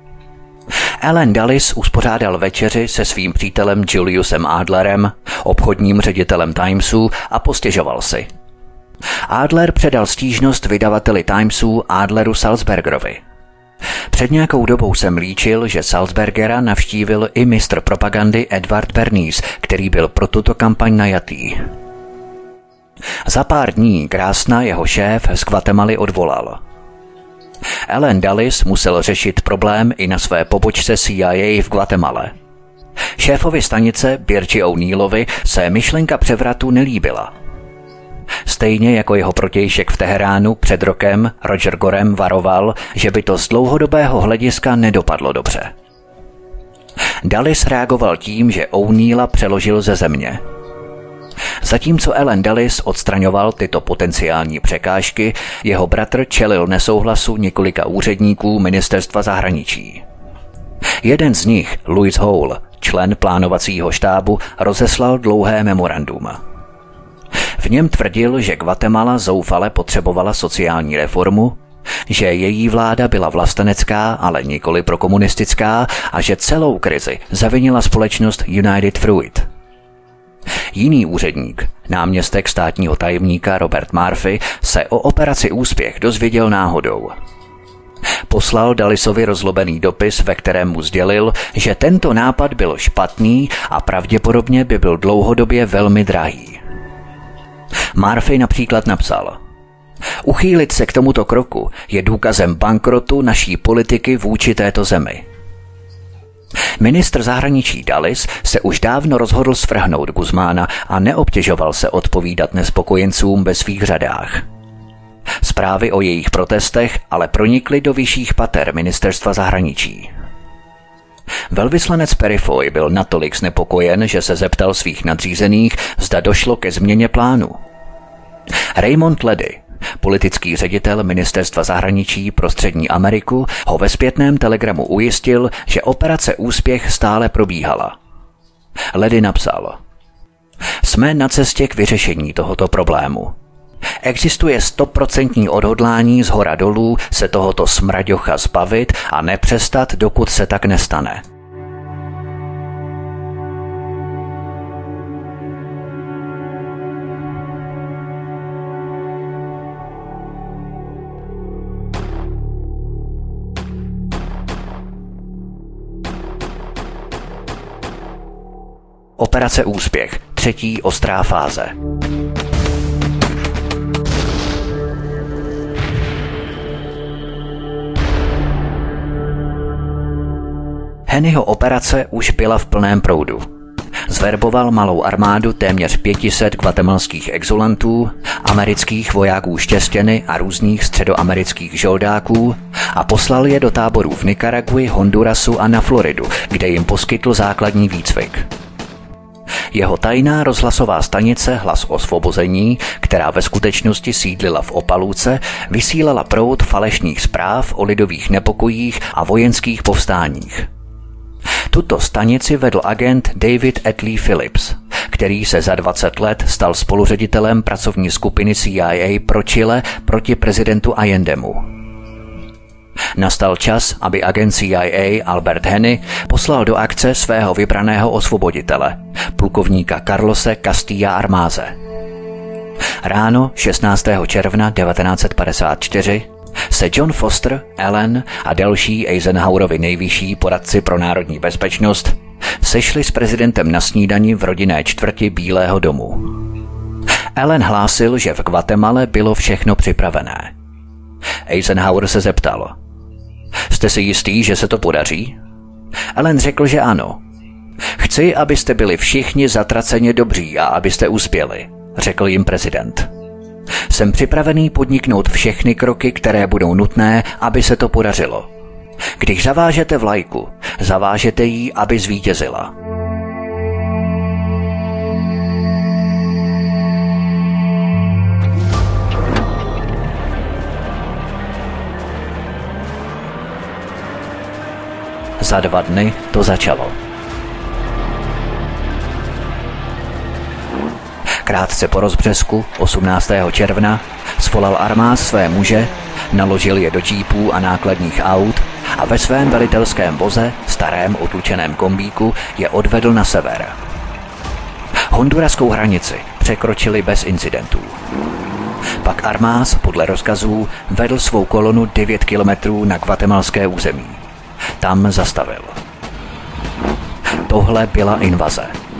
Allen Dulles uspořádal večeři se svým přítelem Juliusem Adlerem, obchodním ředitelem Timesu, a postěžoval si. Adler předal stížnost vydavateli Timesu Adleru Salzbergerovi. Před nějakou dobou jsem líčil, že Salzbergera navštívil i mistr propagandy Edward Bernays, který byl pro tuto kampaň najatý. Za pár dní Grassna jeho šéf z Guatemaly odvolal. Allen Dulles musel řešit problém i na své pobočce C I A v Guatemale. Šéfovi stanice Birchi O'Neillovi se myšlenka převratu nelíbila. Stejně jako jeho protějšek v Teheránu před rokem Roger Gorem varoval, že by to z dlouhodobého hlediska nedopadlo dobře. Dulles reagoval tím, že O'Neilla přeložil ze země. Zatímco Allen Dulles odstraňoval tyto potenciální překážky, jeho bratr čelil nesouhlasu několika úředníků ministerstva zahraničí. Jeden z nich, Louis Hall, člen plánovacího štábu, rozeslal dlouhé memorandum. V něm tvrdil, že Guatemala zoufale potřebovala sociální reformu, že její vláda byla vlastenecká, ale nikoli prokomunistická a že celou krizi zavinila společnost United Fruit. Jiný úředník, náměstek státního tajemníka Robert Murphy, se o operaci Úspěch dozvěděl náhodou. Poslal Dullesovi rozlobený dopis, ve kterém mu sdělil, že tento nápad byl špatný a pravděpodobně by byl dlouhodobě velmi drahý. Murphy například napsal: Uchýlit se k tomuto kroku je důkazem bankrotu naší politiky vůči této zemi. Ministr zahraničí Dulles se už dávno rozhodl svrhnout Guzmána a neobtěžoval se odpovídat nespokojencům ve svých řadách. Zprávy o jejich protestech ale pronikly do vyšších pater ministerstva zahraničí. Velvyslanec Perifoy byl natolik znepokojen, že se zeptal svých nadřízených, zda došlo ke změně plánu. Raymond Ledy, politický ředitel ministerstva zahraničí pro Střední Ameriku, ho ve zpětném telegramu ujistil, že operace Úspěch stále probíhala. Ledy napsal: Jsme na cestě k vyřešení tohoto problému. Existuje stoprocentní odhodlání z hora dolů se tohoto smraďocha zbavit a nepřestat, dokud se tak nestane. Operace Úspěch, třetí ostrá fáze. Henryho operace už byla v plném proudu. Zverboval malou armádu téměř pět set guatemalských exulantů, amerických vojáků štěstěny a různých středoamerických žoldáků a poslal je do táborů v Nikaragui, Hondurasu a na Floridu, kde jim poskytl základní výcvik. Jeho tajná rozhlasová stanice Hlas osvobození, která ve skutečnosti sídlila v Opaluce, vysílala proud falešných zpráv o lidových nepokojích a vojenských povstáních. Tuto stanici vedl agent David Atlee Phillips, který se za dvacet let stal spoluředitelem pracovní skupiny C I A pro Chile proti prezidentu Allendemu. Nastal čas, aby agent C I A Albert Henny poslal do akce svého vybraného osvoboditele, plukovníka Carlose Castilla Armáze. Ráno šestnáctého června devatenáct set padesát čtyři se John Foster, Allen a další Eisenhowerovi nejvyšší poradci pro národní bezpečnost sešli s prezidentem na snídani v rodinné čtvrti Bílého domu. Allen hlásil, že v Guatemale bylo všechno připravené. Eisenhower se zeptal: Jste si jistý, že se to podaří? Allen řekl, že ano. Chci, abyste byli všichni zatraceně dobří a abyste uspěli, řekl jim prezident. Jsem připravený podniknout všechny kroky, které budou nutné, aby se to podařilo. Když zavážete vlajku, zavážete ji, aby zvítězila. Za dva dny to začalo. Krátce po rozbřesku osmnáctého června svolal Armáz své muže, naložil je do džípů a nákladních aut a ve svém velitelském voze, starém utlučeném kombíku, je odvedl na sever. Honduraskou hranici překročili bez incidentů. Pak Armáz podle rozkazů vedl svou kolonu devět kilometrů na guatemalské území. Tam zastavil. Tohle byla invaze.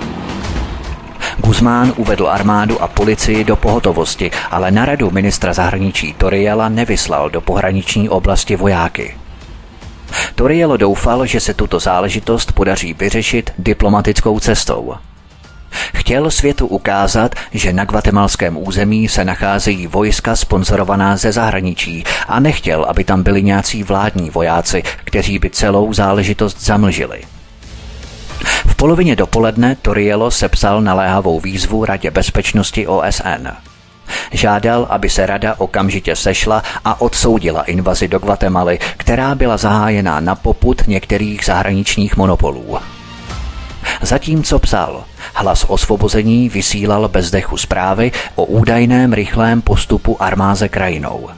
Guzmán uvedl armádu a policii do pohotovosti, ale na radu ministra zahraničí Torriella nevyslal do pohraniční oblasti vojáky. Torriello doufal, že se tuto záležitost podaří vyřešit diplomatickou cestou. Chtěl světu ukázat, že na guatemalském území se nacházejí vojska sponzorovaná ze zahraničí a nechtěl, aby tam byli nějací vládní vojáci, kteří by celou záležitost zamlžili. V polovině dopoledne Torriello sepsal naléhavou výzvu Radě bezpečnosti O S N. Žádal, aby se rada okamžitě sešla a odsoudila invazi do Guatemaly, která byla zahájená na popud některých zahraničních monopolů. Zatímco psal, Hlas osvobození vysílal bez dechu zprávy o údajném rychlém postupu armáze krajinou.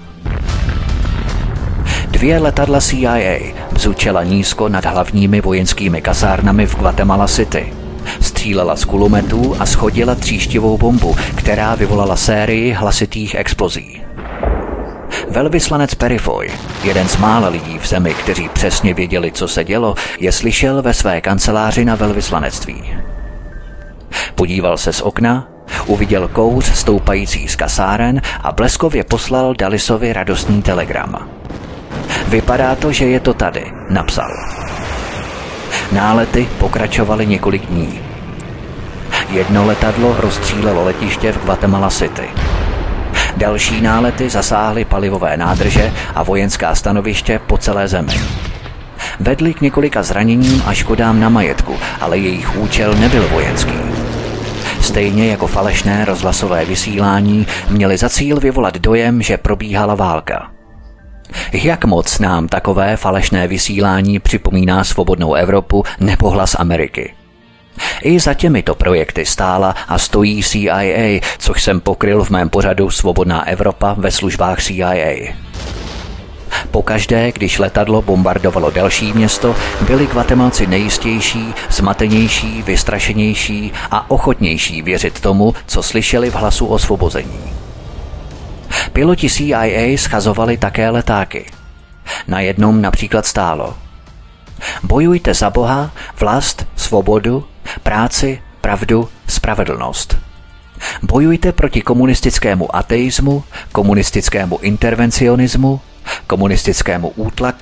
Dvě letadla C I A bzučela nízko nad hlavními vojenskými kasárnami v Guatemala City. Střílela z kulometů a shodila tříštivou bombu, která vyvolala sérii hlasitých explozí. Velvyslanec Perifoy, jeden z mála lidí v zemi, kteří přesně věděli, co se dělo, je slyšel ve své kanceláři na velvyslanectví. Podíval se z okna, uviděl kouř stoupající z kasáren a bleskově poslal Dallisovi radostný telegram. Vypadá to, že je to tady, napsal. Nálety pokračovaly několik dní. Jedno letadlo rozstřílelo letiště v Guatemala City. Další nálety zasáhly palivové nádrže a vojenská stanoviště po celé zemi. Vedly k několika zraněním a škodám na majetku, ale jejich účel nebyl vojenský. Stejně jako falešné rozhlasové vysílání měly za cíl vyvolat dojem, že probíhala válka. Jak moc nám takové falešné vysílání připomíná svobodnou Evropu nebo Hlas Ameriky? I za těmito projekty stála a stojí C I A, což jsem pokryl v mém pořadu Svobodná Evropa ve službách C I A. Pokaždé, když letadlo bombardovalo další město, byli Guatemalci nejistější, zmatenější, vystrašenější a ochotnější věřit tomu, co slyšeli v Hlasu osvobození. Piloti C I A schazovali také letáky. Na jednom například stálo: Bojujte za Boha, vlast, svobodu, práci, pravdu, spravedlnost. Bojujte proti komunistickému ateismu, komunistickému intervencionismu, komunistickému útlaku,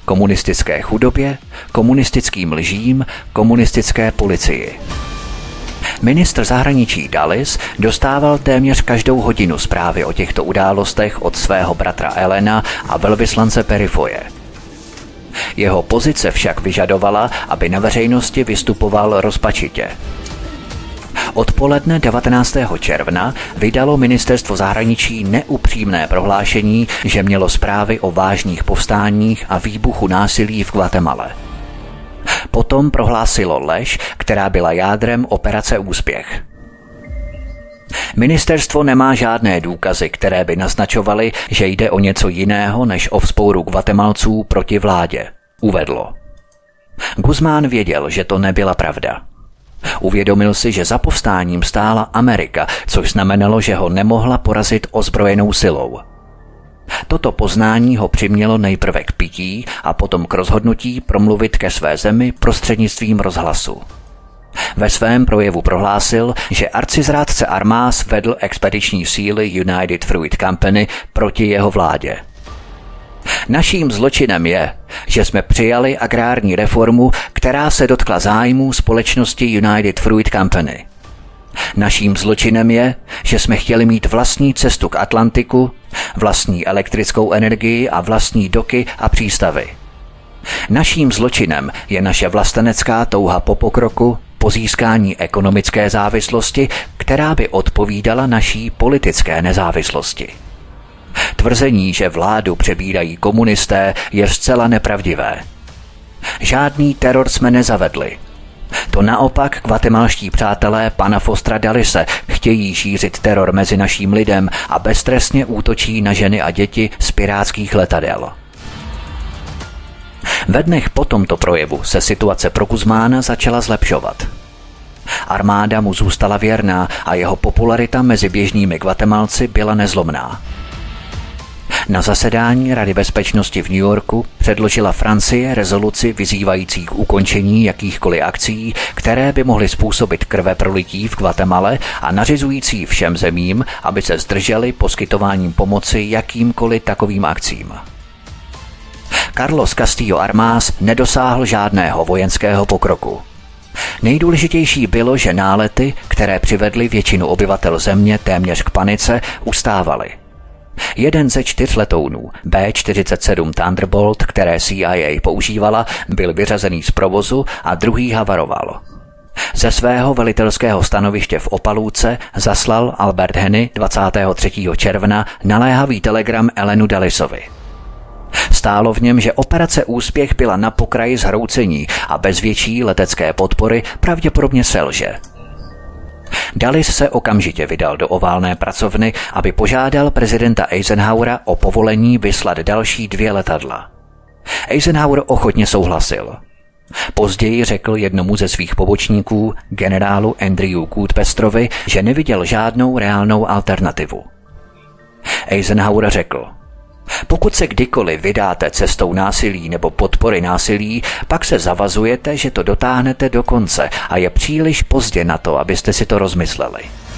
komunistické chudobě, komunistickým lžím, komunistické policii. Ministr zahraničí Dulles dostával téměř každou hodinu zprávy o těchto událostech od svého bratra Elena a velvyslance Perifoje. Jeho pozice však vyžadovala, aby na veřejnosti vystupoval rozpačitě. Odpoledne devatenáctého června vydalo ministerstvo zahraničí neupřímné prohlášení, že mělo zprávy o vážných povstáních a výbuchu násilí v Guatemale. Potom prohlásilo lež, která byla jádrem operace Úspěch. Ministerstvo nemá žádné důkazy, které by naznačovaly, že jde o něco jiného než o vzpouru Guatemalců proti vládě, uvedlo. Guzmán věděl, že to nebyla pravda. Uvědomil si, že za povstáním stála Amerika, což znamenalo, že ho nemohla porazit ozbrojenou silou. Toto poznání ho přimělo nejprve k pití a potom k rozhodnutí promluvit ke své zemi prostřednictvím rozhlasu. Ve svém projevu prohlásil, že arcizrádce Armas vedl expediční síly United Fruit Company proti jeho vládě. Naším zločinem je, že jsme přijali agrární reformu, která se dotkla zájmů společnosti United Fruit Company. Naším zločinem je, že jsme chtěli mít vlastní cestu k Atlantiku, vlastní elektrickou energii a vlastní doky a přístavy. Naším zločinem je naše vlastenecká touha po pokroku, po získání ekonomické závislosti, která by odpovídala naší politické nezávislosti. Tvrzení, že vládu přebírají komunisté, je zcela nepravdivé. Žádný teror jsme nezavedli. To naopak guatemalští přátelé pana Fostra Dullese chtějí šířit teror mezi naším lidem a beztrestně útočí na ženy a děti z pirátských letadel. Ve dnech po tomto projevu se situace pro Guzmána začala zlepšovat. Armáda mu zůstala věrná a jeho popularita mezi běžnými Guatemalci byla nezlomná. Na zasedání Rady bezpečnosti v New Yorku předložila Francie rezoluci vyzývající k ukončení jakýchkoliv akcí, které by mohly způsobit krveprolití v Guatemale a nařizující všem zemím, aby se zdrželi poskytováním pomoci jakýmkoliv takovým akcím. Carlos Castillo Armas nedosáhl žádného vojenského pokroku. Nejdůležitější bylo, že nálety, které přivedly většinu obyvatel země téměř k panice, ustávaly. Jeden ze čtyř letounů bé čtyřicet sedm Thunderbolt, které C I A používala, byl vyřazený z provozu a druhý havaroval. Ze svého velitelského stanoviště v Opalúce zaslal Albert Henny dvacátého třetího června naléhavý telegram Elenu Dullesovi. Stálo v něm, že operace Úspěch byla na pokraji zhroucení a bez větší letecké podpory pravděpodobně selže. Dulles se okamžitě vydal do oválné pracovny, aby požádal prezidenta Eisenhowera o povolení vyslat další dvě letadla. Eisenhower ochotně souhlasil. Později řekl jednomu ze svých pobočníků, generálu Andrewu Goodpestrovi, že neviděl žádnou reálnou alternativu. Eisenhower řekl: pokud se kdykoliv vydáte cestou násilí nebo podpory násilí, pak se zavazujete, že to dotáhnete do konce a je příliš pozdě na to, abyste si to rozmysleli.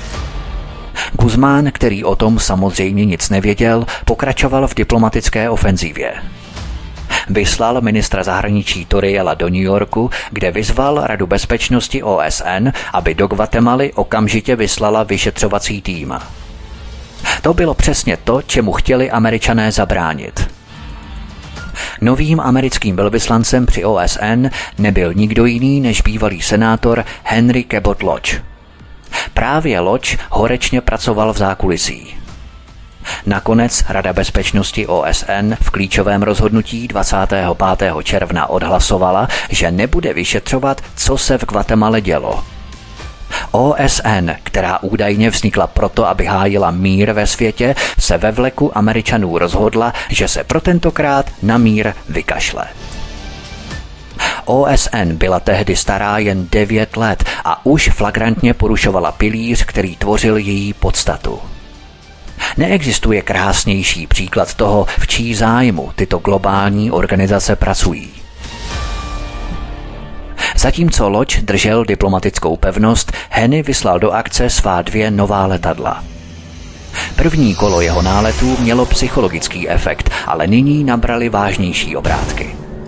Guzmán, který o tom samozřejmě nic nevěděl, pokračoval v diplomatické ofenzívě. Vyslal ministra zahraničí Toriela do New Yorku, kde vyzval Radu bezpečnosti O S N, aby do Guatemaly okamžitě vyslala vyšetřovací tým. To bylo přesně to, čemu chtěli Američané zabránit. Novým americkým velvyslancem při O S N nebyl nikdo jiný než bývalý senátor Henry Cabot Lodge. Právě Lodge horečně pracoval v zákulisí. Nakonec Rada bezpečnosti O S N v klíčovém rozhodnutí dvacátého pátého června odhlasovala, že nebude vyšetřovat, co se v Guatemale dělo. O S N, která údajně vznikla proto, aby hájila mír ve světě, se ve vleku Američanů rozhodla, že se pro tentokrát na mír vykašle. O S N byla tehdy stará jen devět let a už flagrantně porušovala pilíř, který tvořil její podstatu. Neexistuje krásnější příklad toho, v čí zájmu tyto globální organizace pracují. Zatímco Lodge držel diplomatickou pevnost, Henny vyslal do akce svá dvě nová letadla. První kolo jeho náletů mělo psychologický efekt, ale nyní nabrali vážnější obrátky.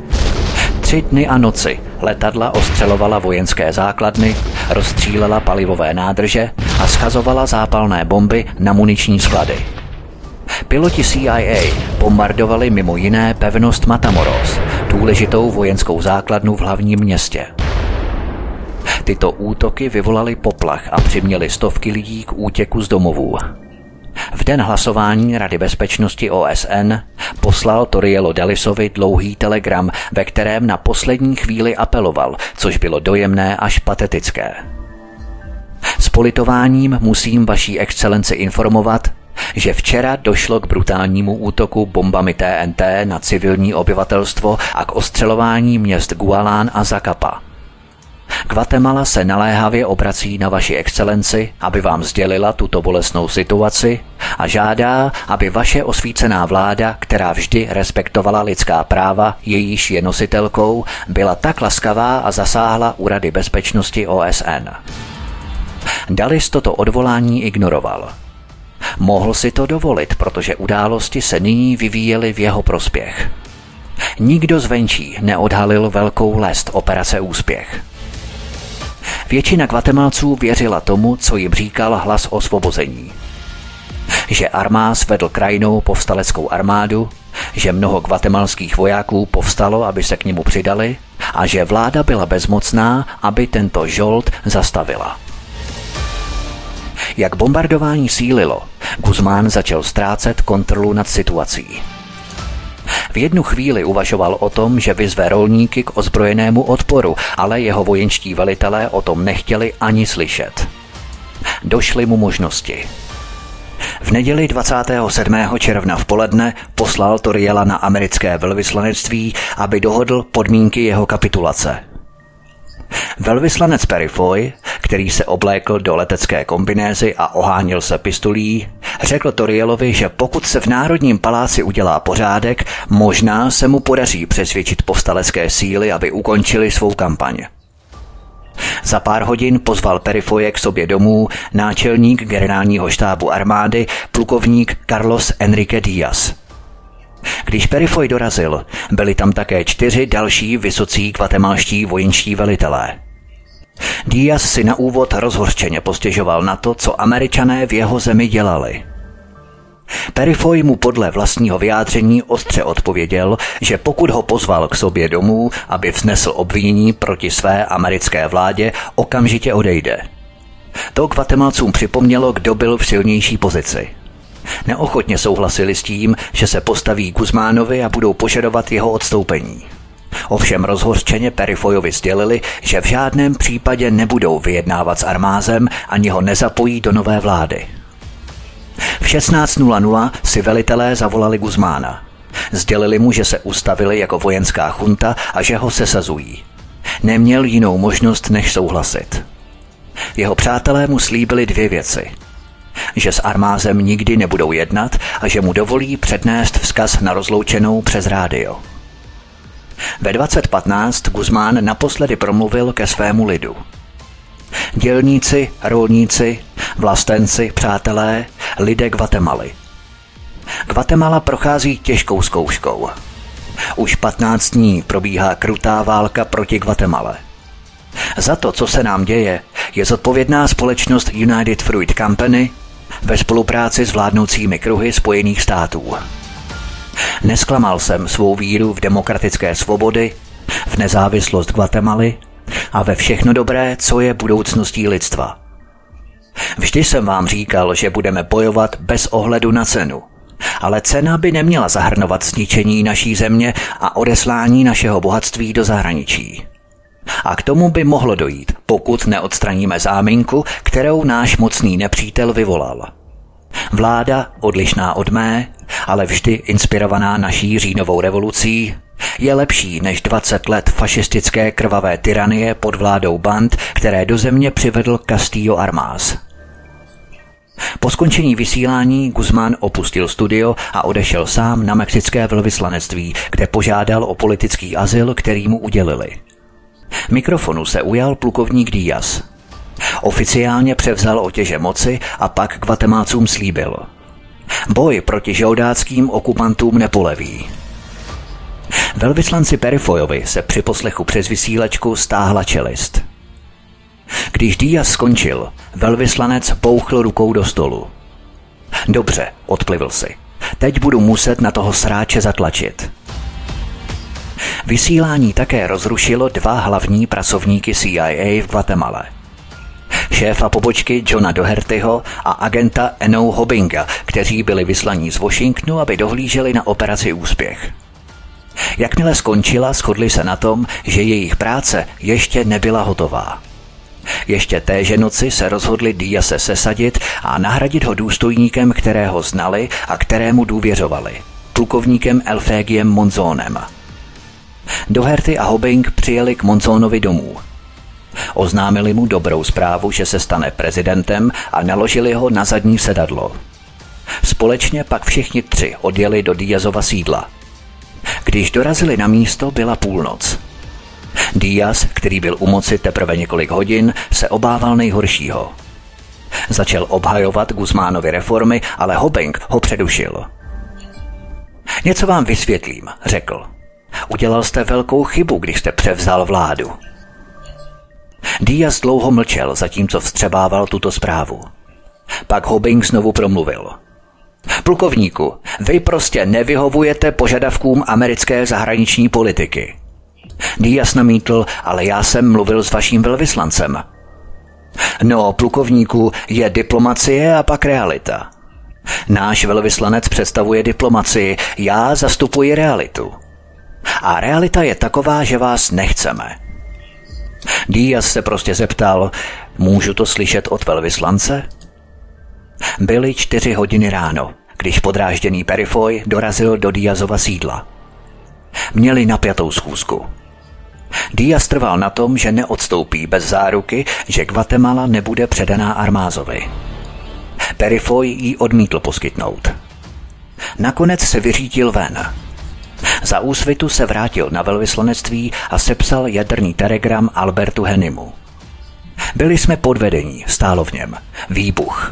Tři dny a noci letadla ostřelovala vojenské základny, rozstřílela palivové nádrže a schazovala zápalné bomby na muniční sklady. Piloti C I A bombardovali mimo jiné pevnost Matamoros, důležitou vojenskou základnu v hlavním městě. Tyto útoky vyvolaly poplach a přiměly stovky lidí k útěku z domovů. V den hlasování Rady bezpečnosti O S N poslal Toriello Dallisovi dlouhý telegram, ve kterém na poslední chvíli apeloval, což bylo dojemné až patetické. S politováním musím vaší excelenci informovat, že včera došlo k brutálnímu útoku bombami T N T na civilní obyvatelstvo a k ostřelování měst Gualán a Zacapa. Guatemala se naléhavě obrací na vaši excelenci, aby vám sdělila tuto bolestnou situaci a žádá, aby vaše osvícená vláda, která vždy respektovala lidská práva, jejíž je nositelkou, byla tak laskavá a zasáhla u Rady bezpečnosti O S N. Dallis toto odvolání ignoroval. Mohl si to dovolit, protože události se nyní vyvíjely v jeho prospěch. Nikdo zvenčí neodhalil velkou lest operace Úspěch. Většina Guatemalců věřila tomu, co jim říkal hlas osvobození. Že Armáz vedl krajnou povstaleckou armádu, že mnoho guatemalských vojáků povstalo, aby se k němu přidali, a že vláda byla bezmocná, aby tento žolt zastavila. Jak bombardování sílilo, Guzmán začal ztrácet kontrolu nad situací. V jednu chvíli uvažoval o tom, že vyzve rolníky k ozbrojenému odporu, ale jeho vojenští velitelé o tom nechtěli ani slyšet. Došly mu možnosti. V neděli dvacátého sedmého června v poledne poslal Toriella na americké velvyslanectví, aby dohodl podmínky jeho kapitulace. Velvyslanec Perifoy, který se oblékl do letecké kombinézy a oháněl se pistolí, řekl Toriellovi, že pokud se v Národním paláci udělá pořádek, možná se mu podaří přesvědčit povstalecké síly, aby ukončili svou kampaň. Za pár hodin pozval Perifoye k sobě domů náčelník generálního štábu armády, plukovník Carlos Enrique Díaz. Když Perifoy dorazil, byli tam také čtyři další vysocí guatemalští vojenští velitelé. Díaz si na úvod rozhořčeně postěžoval na to, co Američané v jeho zemi dělali. Perifoy mu podle vlastního vyjádření ostře odpověděl, že pokud ho pozval k sobě domů, aby vznesl obvinění proti své americké vládě, okamžitě odejde. To Guatemalcům připomnělo, kdo byl v silnější pozici. Neochotně souhlasili s tím, že se postaví Guzmánovi a budou požadovat jeho odstoupení. Ovšem rozhořčeně Perifoyovi sdělili, že v žádném případě nebudou vyjednávat s Armázem ani ho nezapojí do nové vlády. V šestnáct nula nula si velitelé zavolali Guzmána. Sdělili mu, že se ustavili jako vojenská chunta a že ho sesazují. Neměl jinou možnost, než souhlasit. Jeho přátelé mu slíbili dvě věci. Že s Armázem nikdy nebudou jednat a že mu dovolí přednést vzkaz na rozloučenou přes rádio. Ve dvacet patnáct Guzmán naposledy promluvil ke svému lidu. Dělníci, rolníci, vlastenci, přátelé, lidé Guatemaly. Guatemala prochází těžkou zkouškou. Už patnáct dní probíhá krutá válka proti Guatemale. Za to, co se nám děje, je zodpovědná společnost United Fruit Company ve spolupráci s vládnoucími kruhy Spojených států. Nesklamal jsem svou víru v demokratické svobody, v nezávislost Guatemaly a ve všechno dobré, co je budoucností lidstva. Vždy jsem vám říkal, že budeme bojovat bez ohledu na cenu, ale cena by neměla zahrnovat zničení naší země a odeslání našeho bohatství do zahraničí. A k tomu by mohlo dojít, pokud neodstraníme záminku, kterou náš mocný nepřítel vyvolal. Vláda, odlišná od mé, ale vždy inspirovaná naší říjnovou revolucí, je lepší než dvacet let fašistické krvavé tyranie pod vládou band, které do země přivedl Castillo Armáz. Po skončení vysílání Guzmán opustil studio a odešel sám na mexické velvyslanectví, kde požádal o politický azyl, který mu udělili. Mikrofonu se ujal plukovník Díaz. Oficiálně převzal otěže moci a pak Guatemalcům slíbil: boj proti žoldáckým okupantům nepoleví. Velvyslanci Perifoyovi se při poslechu přes vysílačku stáhla čelist. Když Díaz skončil, velvyslanec bouchl rukou do stolu. Dobře, odplivl si. Teď budu muset na toho sráče zatlačit. Vysílání také rozrušilo dva hlavní pracovníky C I A v Guatemale. Šéfa pobočky Johna Dohertyho a agenta Enou Hobbinga, kteří byli vyslaní z Washingtonu, aby dohlíželi na operaci Úspěch. Jakmile skončila, shodli se na tom, že jejich práce ještě nebyla hotová. Ještě téže noci se rozhodli Díaze sesadit a nahradit ho důstojníkem, kterého znali a kterému důvěřovali, plukovníkem Elfégiem Monzonem. Doherty a Hobbing přijeli k Monzonovi domů. Oznámili mu dobrou zprávu, že se stane prezidentem, a naložili ho na zadní sedadlo. Společně pak všichni tři odjeli do Díazova sídla. Když dorazili na místo, byla půlnoc. Díaz, který byl u moci teprve několik hodin, se obával nejhoršího. Začal obhajovat Guzmánovy reformy, ale Hobbing ho předušil. Něco vám vysvětlím, řekl. Udělal jste velkou chybu, když jste převzal vládu. Díaz dlouho mlčel, zatímco vstřebával tuto zprávu. Pak Hobbing znovu promluvil. Plukovníku, vy prostě nevyhovujete požadavkům americké zahraniční politiky. Díaz namítl, ale já jsem mluvil s vaším velvyslancem. No, plukovníku, je diplomacie a pak realita. Náš velvyslanec představuje diplomacii, já zastupuji realitu. A realita je taková, že vás nechceme. Díaz se prostě zeptal, můžu to slyšet od velvyslance? Byly čtyři hodiny ráno, když podrážděný Perifoy dorazil do Díazova sídla. Měli napjatou schůzku. Díaz trval na tom, že neodstoupí bez záruky, že Guatemala nebude předaná Armázovi. Perifoy ji odmítl poskytnout. Nakonec se vyřídil ven. Za úsvitu se vrátil na velvyslanectví a sepsal jadrný telegram Albertu Hennimu. Byli jsme podvedení, stálo v něm. Výbuch.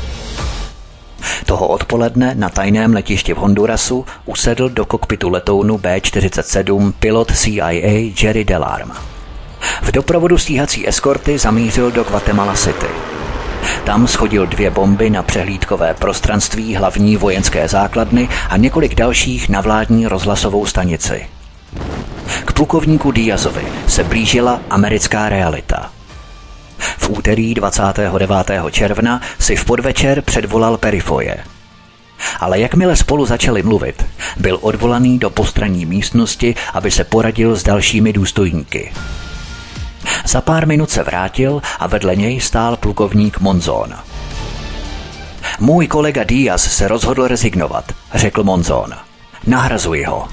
Toho odpoledne na tajném letišti v Hondurasu usedl do kokpitu letounu B čtyřicet sedm pilot C I A Jerry Delarme. V doprovodu stíhací eskorty zamířil do Guatemala City. Tam shodil dvě bomby na přehlídkové prostranství hlavní vojenské základny a několik dalších na vládní rozhlasovou stanici. K plukovníku Díazovi se blížila americká realita. V úterý dvacátého devátého června si v podvečer předvolal Perifoye. Ale jakmile spolu začali mluvit, byl odvolaný do postranní místnosti, aby se poradil s dalšími důstojníky. Za pár minut se vrátil a vedle něj stál plukovník Monzón. Můj kolega Díaz se rozhodl rezignovat, řekl Monzón. Nahrazuji ho.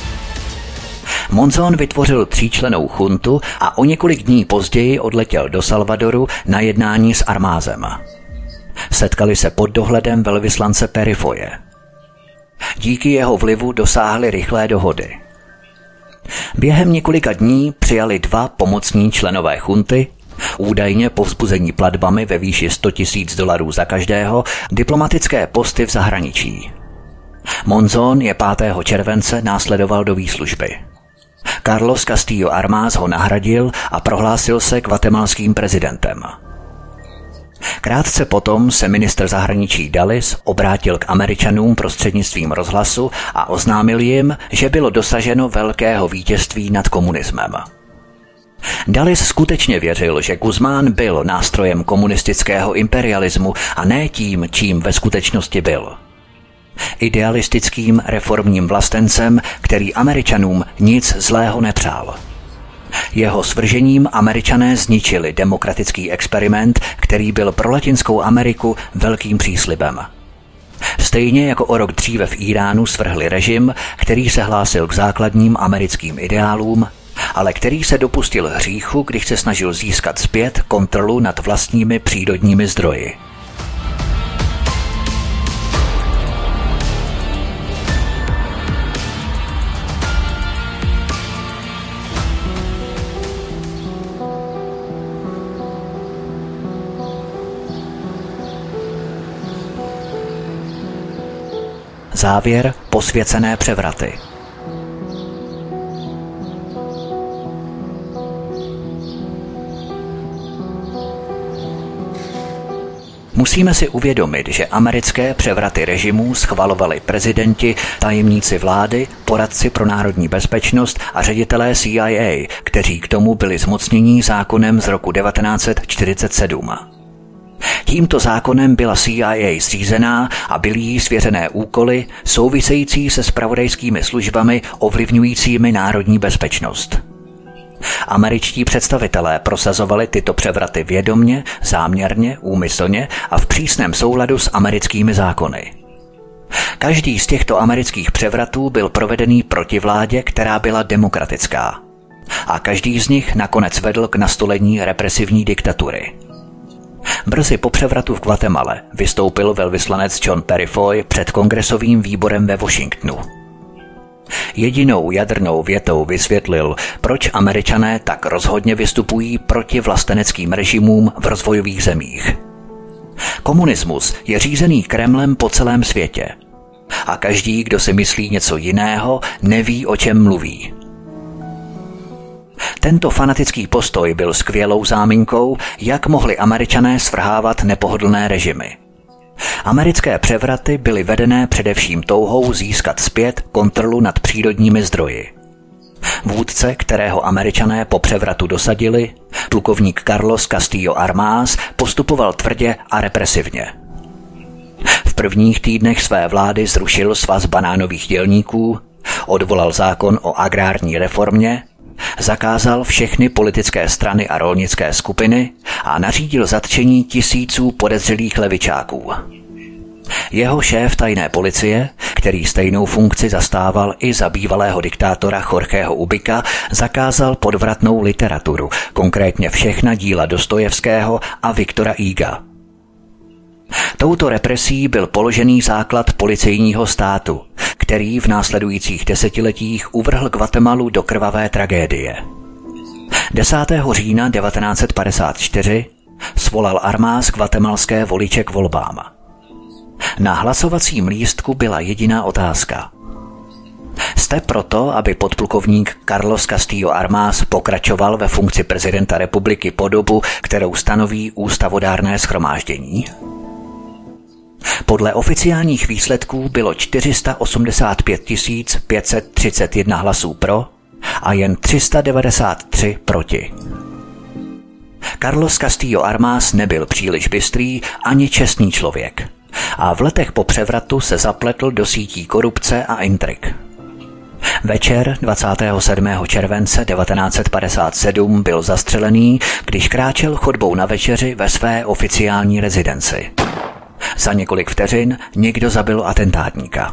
Monzón vytvořil tříčlennou chuntu a o několik dní později odletěl do Salvadoru na jednání s Armázem. Setkali se pod dohledem velvyslance Perifoye. Díky jeho vlivu dosáhli rychlé dohody. Během několika dní přijali dva pomocní členové chunty, údajně povzbuzení platbami ve výši sto tisíc dolarů za každého, diplomatické posty v zahraničí. Monzón je pátého července následoval do výslužby. Carlos Castillo Armáz ho nahradil a prohlásil se guatemalským prezidentem. Krátce potom se ministr zahraničí Dulles obrátil k Američanům prostřednictvím rozhlasu a oznámil jim, že bylo dosaženo velkého vítězství nad komunismem. Dulles skutečně věřil, že Guzmán byl nástrojem komunistického imperialismu a ne tím, čím ve skutečnosti byl. Idealistickým reformním vlastencem, který Američanům nic zlého nepřál. Jeho svržením Američané zničili demokratický experiment, který byl pro Latinskou Ameriku velkým příslibem. Stejně jako o rok dříve v Iránu svrhli režim, který se hlásil k základním americkým ideálům, ale který se dopustil hříchu, když se snažil získat zpět kontrolu nad vlastními přírodními zdroji. Závěr posvěcené převraty. Musíme si uvědomit, že americké převraty režimů schvalovali prezidenti, tajemníci vlády, poradci pro národní bezpečnost a ředitelé C I A, kteří k tomu byli zmocnění zákonem z roku devatenáct set čtyřicet sedm. Tímto zákonem byla C I A zřízená a byly jí svěřené úkoly související se zpravodajskými službami ovlivňujícími národní bezpečnost. Američtí představitelé prosazovali tyto převraty vědomně, záměrně, úmyslně a v přísném souladu s americkými zákony. Každý z těchto amerických převratů byl provedený proti vládě, která byla demokratická. A každý z nich nakonec vedl k nastolení represivní diktatury. Brzy po převratu v Guatemale vystoupil velvyslanec John Peurifoy před kongresovým výborem ve Washingtonu. Jedinou jadrnou větou vysvětlil, proč Američané tak rozhodně vystupují proti vlasteneckým režimům v rozvojových zemích. Komunismus je řízený Kremlem po celém světě. A každý, kdo si myslí něco jiného, neví, o čem mluví. Tento fanatický postoj byl skvělou záminkou, jak mohli Američané svrhávat nepohodlné režimy. Americké převraty byly vedené především touhou získat zpět kontrolu nad přírodními zdroji. Vůdce, kterého Američané po převratu dosadili, plukovník Carlos Castillo Armas, postupoval tvrdě a represivně. V prvních týdnech své vlády zrušil svaz banánových dělníků, odvolal zákon o agrární reformě, zakázal všechny politické strany a rolnické skupiny a nařídil zatčení tisíců podezřelých levičáků. Jeho šéf tajné policie, který stejnou funkci zastával i za bývalého diktátora Jorgeho Ubika, zakázal podvratnou literaturu, konkrétně všechna díla Dostojevského a Viktora Huga. Touto represí byl položený základ policejního státu, který v následujících desetiletích uvrhl Guatemalu do krvavé tragédie. desátého října devatenáct set padesát čtyři svolal Armas guatemalské voliče k volbám. Na hlasovacím lístku byla jediná otázka. Jste proto, aby podplukovník Carlos Castillo Armas pokračoval ve funkci prezidenta republiky po dobu, kterou stanoví ústavodárné shromáždění? Podle oficiálních výsledků bylo čtyři sta osmdesát pět tisíc pět set třicet jedna hlasů pro a jen tři sta devadesát tři proti. Carlos Castillo Armas nebyl příliš bystrý ani čestný člověk a v letech po převratu se zapletl do sítí korupce a intrik. Večer dvacátého sedmého července devatenáct set padesát sedm byl zastřelený, když kráčel chodbou na večeři ve své oficiální rezidenci. Za několik vteřin někdo zabil atentátníka.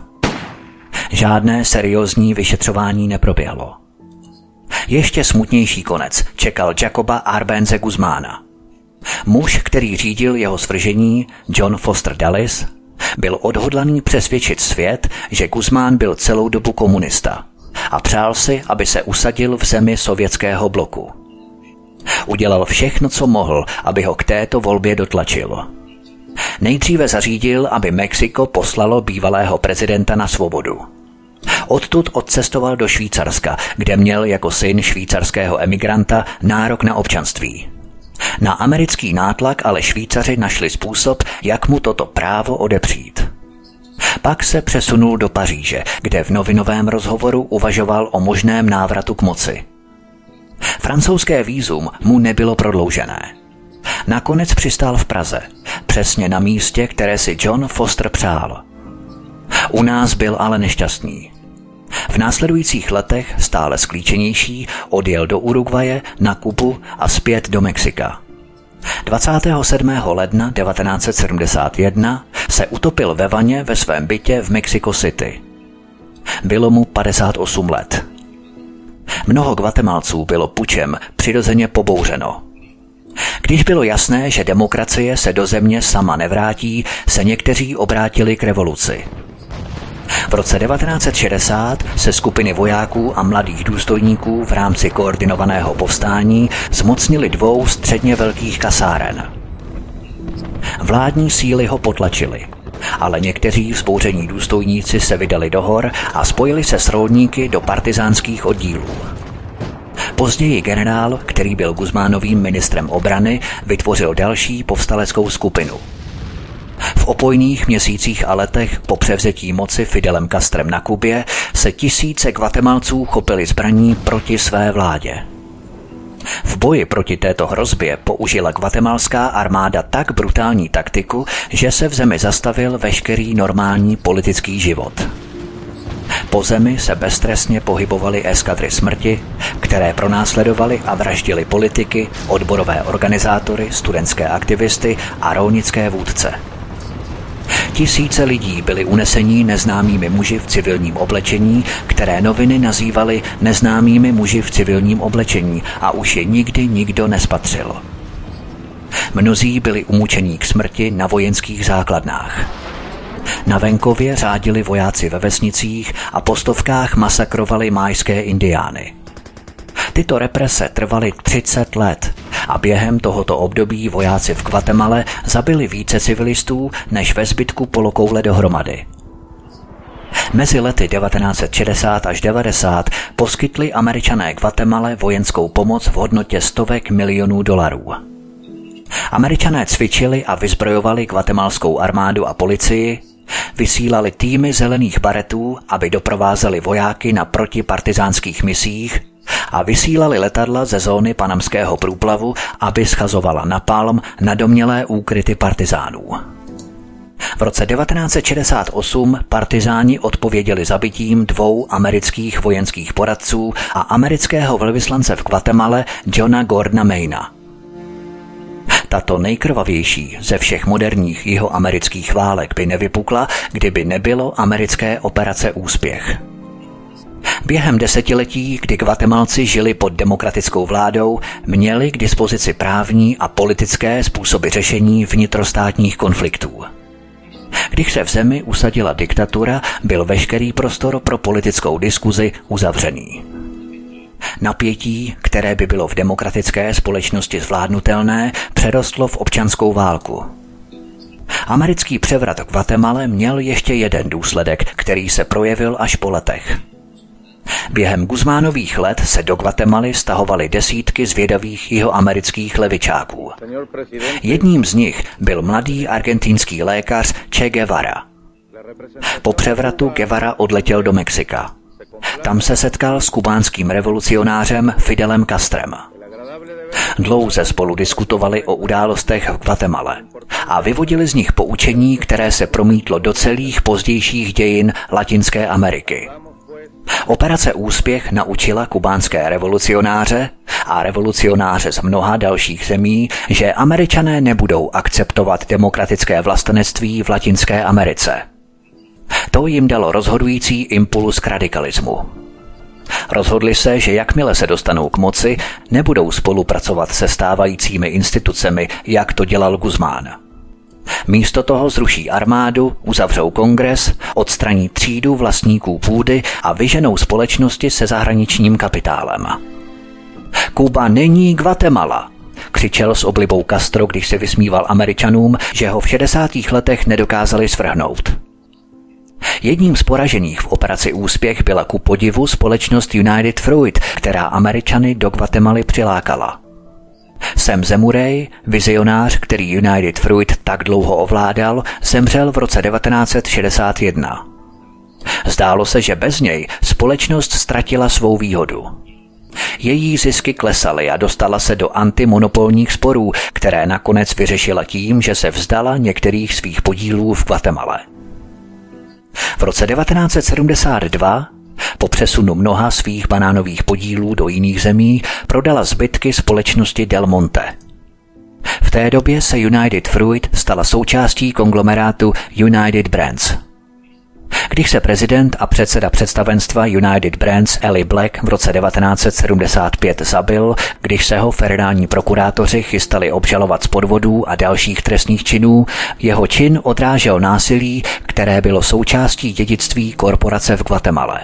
Žádné seriózní vyšetřování neproběhlo. Ještě smutnější konec čekal Jacoba Arbenze Guzmána. Muž, který řídil jeho svržení, John Foster Dulles, byl odhodlaný přesvědčit svět, že Guzmán byl celou dobu komunista a přál si, aby se usadil v zemi sovětského bloku. Udělal všechno, co mohl, aby ho k této volbě dotlačil. Nejdříve zařídil, aby Mexiko poslalo bývalého prezidenta na svobodu. Odtud odcestoval do Švýcarska, kde měl jako syn švýcarského emigranta nárok na občanství. Na americký nátlak ale Švýcaři našli způsob, jak mu toto právo odepřít. Pak se přesunul do Paříže, kde v novinovém rozhovoru uvažoval o možném návratu k moci. Francouzské vízum mu nebylo prodloužené. Nakonec přistál v Praze, přesně na místě, které si John Foster přál. U nás byl ale nešťastný. V následujících letech, stále sklíčenější, odjel do Uruguaye, na Kubu a zpět do Mexika. dvacátého sedmého ledna devatenáct set sedmdesát jedna se utopil ve vaně ve svém bytě v Mexico City. Bylo mu padesát osm let. Mnoho Guatemalců bylo pučem přirozeně pobouřeno. Když bylo jasné, že demokracie se do země sama nevrátí, se někteří obrátili k revoluci. V roce devatenáct set šedesát se skupiny vojáků a mladých důstojníků v rámci koordinovaného povstání zmocnili dvou středně velkých kasáren. Vládní síly ho potlačily, ale někteří vzbouření důstojníci se vydali do hor a spojili se s rolníky do partizánských oddílů. Později generál, který byl Guzmánovým ministrem obrany, vytvořil další povstaleckou skupinu. V opojných měsících a letech po převzetí moci Fidelem Castrem na Kubě se tisíce Guatemalců chopili zbraní proti své vládě. V boji proti této hrozbě použila guatemalská armáda tak brutální taktiku, že se v zemi zastavil veškerý normální politický život. Po zemi se beztrestně pohybovaly eskadry smrti, které pronásledovaly a vraždily politiky, odborové organizátory, studentské aktivisty a rolnické vůdce. Tisíce lidí byli unesení neznámými muži v civilním oblečení, které noviny nazývaly neznámými muži v civilním oblečení a už je nikdy nikdo nespatřil. Mnozí byli umučení k smrti na vojenských základnách. Na venkově řádili vojáci ve vesnicích a po stovkách masakrovali májské indiány. Tyto represe trvaly třicet let a během tohoto období vojáci v Guatemale zabili více civilistů než ve zbytku polokoule dohromady. Mezi lety devatenáct set šedesát až devadesát poskytli Američané Guatemale vojenskou pomoc v hodnotě stovek milionů dolarů. Američané cvičili a vyzbrojovali guatemalskou armádu a policii, vysílali týmy zelených baretů, aby doprovázeli vojáky na protipartizánských misích a vysílali letadla ze zóny panamského průplavu, aby schazovala napalm na domnělé úkryty partizánů. V roce devatenáct set šedesát osm partizáni odpověděli zabitím dvou amerických vojenských poradců a amerického velvyslance v Guatemale Johna Gordona Mayna. Tato nejkrvavější ze všech moderních jihoamerických válek by nevypukla, kdyby nebylo americké operace Úspěch. Během desetiletí, kdy Guatemalci žili pod demokratickou vládou, měli k dispozici právní a politické způsoby řešení vnitrostátních konfliktů. Když se v zemi usadila diktatura, byl veškerý prostor pro politickou diskuzi uzavřený. Napětí, které by bylo v demokratické společnosti zvládnutelné, přerostlo v občanskou válku. Americký převrat v Guatemale měl ještě jeden důsledek, který se projevil až po letech. Během Guzmánových let se do Guatemaly stahovaly desítky zvědavých jihoamerických levičáků. Jedním z nich byl mladý argentinský lékař Che Guevara. Po převratu Guevara odletěl do Mexika. Tam se setkal s kubánským revolucionářem Fidelem Castrem. Dlouze spolu diskutovali o událostech v Guatemale a vyvodili z nich poučení, které se promítlo do celých pozdějších dějin Latinské Ameriky. Operace Úspěch naučila kubánské revolucionáře a revolucionáře z mnoha dalších zemí, že Američané nebudou akceptovat demokratické vlastenectví v Latinské Americe. To jim dalo rozhodující impuls k radikalismu. Rozhodli se, že jakmile se dostanou k moci, nebudou spolupracovat se stávajícími institucemi, jak to dělal Guzmán. Místo toho zruší armádu, uzavřou kongres, odstraní třídu vlastníků půdy a vyženou společnosti se zahraničním kapitálem. Kuba není Guatemala, křičel s oblibou Castro, když se vysmíval Američanům, že ho v šedesátých letech nedokázali svrhnout. Jedním z poražených v operaci Úspěch byla ku podivu společnost United Fruit, která Američany do Guatemaly přilákala. Sam Zemurej, vizionář, který United Fruit tak dlouho ovládal, zemřel v roce devatenáct set šedesát jedna. Zdálo se, že bez něj společnost ztratila svou výhodu. Její zisky klesaly a dostala se do antimonopolních sporů, které nakonec vyřešila tím, že se vzdala některých svých podílů v Guatemale. V roce devatenáct set sedmdesát dva, po přesunu mnoha svých banánových podílů do jiných zemí, prodala zbytky společnosti Del Monte. V té době se United Fruit stala součástí konglomerátu United Brands. Když se prezident a předseda představenstva United Brands Eli Black v roce devatenáct set sedmdesát pět zabil, když se ho federální prokurátoři chystali obžalovat z podvodů a dalších trestných činů, jeho čin odrážel násilí, které bylo součástí dědictví korporace v Guatemale.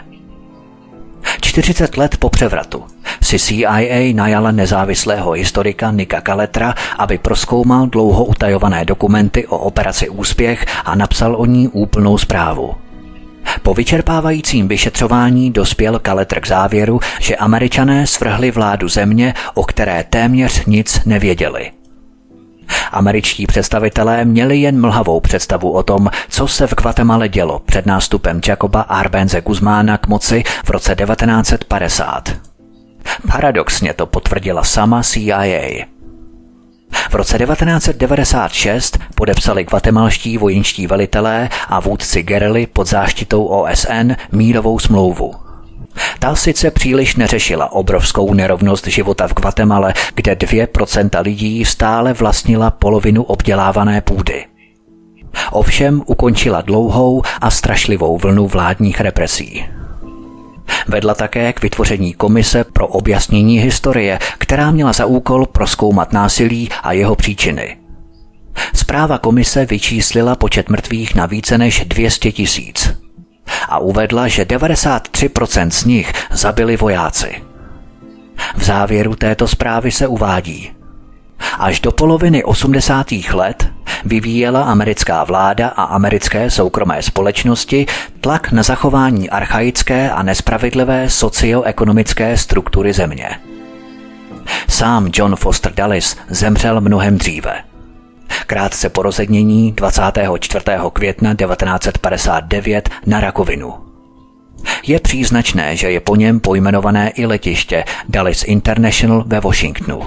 čtyřicet let po převratu si C I A najala nezávislého historika Nicka Caletra, aby prozkoumal dlouho utajované dokumenty o operaci Úspěch a napsal o ní úplnou zprávu. Po vyčerpávajícím vyšetřování dospěl Caletr k závěru, že Američané svrhli vládu země, o které téměř nic nevěděli. Američtí představitelé měli jen mlhavou představu o tom, co se v Guatemale dělo před nástupem Jacoba Arbenze Guzmána k moci v roce devatenáct set padesát. Paradoxně to potvrdila sama C I A. V roce devatenáct set devadesát šest podepsali guatemalští vojenští velitelé a vůdci gerily pod záštitou O S N mírovou smlouvu. Ta sice příliš neřešila obrovskou nerovnost života v Guatemale, kde dvě procenta lidí stále vlastnila polovinu obdělávané půdy. Ovšem ukončila dlouhou a strašlivou vlnu vládních represí. Vedla také k vytvoření komise pro objasnění historie, která měla za úkol prozkoumat násilí a jeho příčiny. Zpráva komise vyčíslila počet mrtvých na více než dvě stě tisíc a uvedla, že devadesát tři procent z nich zabili vojáci. V závěru této zprávy se uvádí: až do poloviny osmdesátých let vyvíjela americká vláda a americké soukromé společnosti tlak na zachování archaické a nespravedlivé socioekonomické struktury země. Sám John Foster Dulles zemřel mnohem dříve. Krátce po rozednění dvacátého čtvrtého května devatenáct set padesát devět na rakovinu. Je příznačné, že je po něm pojmenované i letiště Dulles International ve Washingtonu.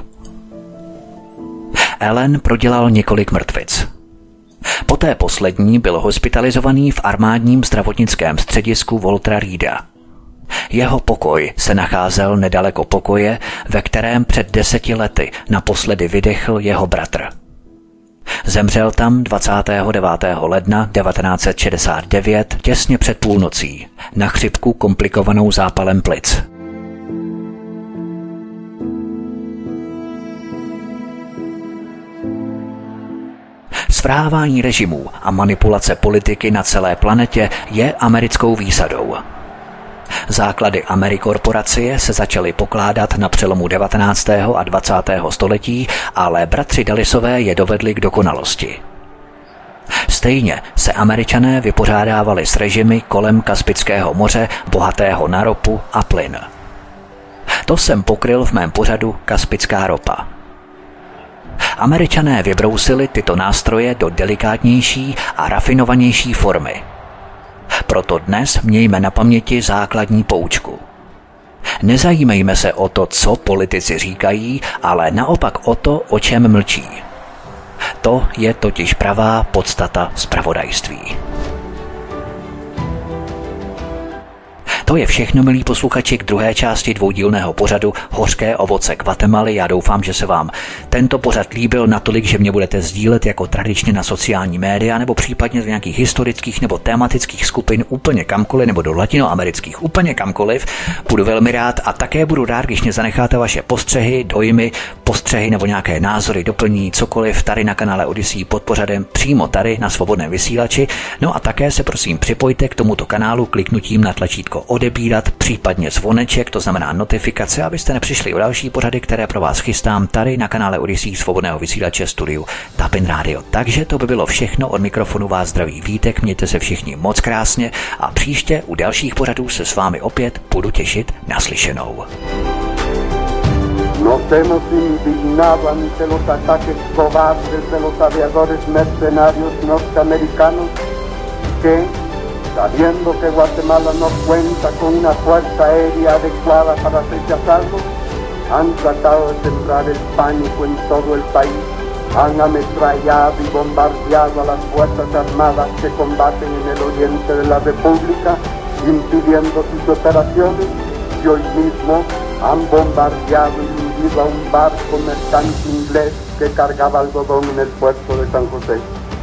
Allen prodělal několik mrtvic. Poté poslední byl hospitalizovaný v armádním zdravotnickém středisku Waltera Reeda. Jeho pokoj se nacházel nedaleko pokoje, ve kterém před deseti lety naposledy vydechl jeho bratr. Zemřel tam dvacátého devátého ledna devatenáct set šedesát devět těsně před půlnocí na chřipku komplikovanou zápalem plic. Svrhávání režimů a manipulace politiky na celé planetě je americkou výsadou. Základy Amerikorporacie se začaly pokládat na přelomu devatenáctého a dvacátého století, ale bratři Dullisové je dovedli k dokonalosti. Stejně se Američané vypořádávali s režimy kolem Kaspického moře, bohatého na ropu a plyn. To jsem pokryl v mém pořadu Kaspická ropa. Američané vybrousili tyto nástroje do delikátnější a rafinovanější formy. Proto dnes mějme na paměti základní poučku. Nezajímejme se o to, co politici říkají, ale naopak o to, o čem mlčí. To je totiž pravá podstata zpravodajství. To je všechno, milí posluchači, k druhé části dvoudílného pořadu Hořké ovoce Guatemaly. Já doufám, že se vám tento pořad líbil natolik, že mě budete sdílet jako tradičně na sociální média nebo případně z nějakých historických nebo tematických skupin úplně kamkoliv nebo do latinoamerických úplně kamkoliv. Budu velmi rád a také budu rád, když mě zanecháte vaše postřehy, dojmy, postřehy nebo nějaké názory, doplní cokoliv tady na kanále Odyssey pod pořadem přímo tady na Svobodném vysílači. No a také se prosím připojte k tomuto kanálu kliknutím na tlačítko odebírat, případně zvoneček, to znamená notifikace, abyste nepřišli o další pořady, které pro vás chystám tady na kanále Odyssey Svobodného vysílače studiu Tapin Radio. Takže to by bylo všechno, od mikrofonu vás zdraví Vítek, mějte se všichni moc krásně a příště u dalších pořadů se s vámi opět budu těšit naslyšenou. Nos hemos indignado ante los ataques cobardes de los aviadores mercenarios norteamericanos que, sabiendo que Guatemala no cuenta con una fuerza aérea adecuada para rechazarlos, han tratado de sembrar el pánico en todo el país, han ametrallado y bombardeado a las fuerzas armadas que combaten en el oriente de la República, impidiendo sus operaciones, y hoy mismo han bombardeado y hundido a un barco mercante inglés que cargaba algodón en el puerto de San José.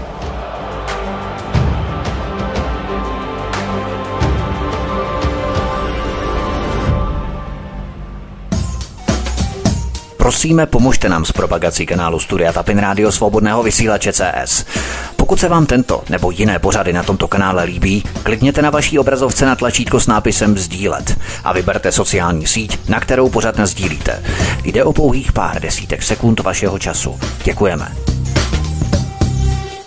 Prosíme, pomožte nám s propagací kanálu Studia Tapin Radio Svobodného vysílače C S. Pokud se vám tento nebo jiné pořady na tomto kanále líbí, klikněte na vaší obrazovce na tlačítko s nápisem sdílet a vyberte sociální síť, na kterou pořad nasdílíte. Jde o pouhých pár desítek sekund vašeho času. Děkujeme.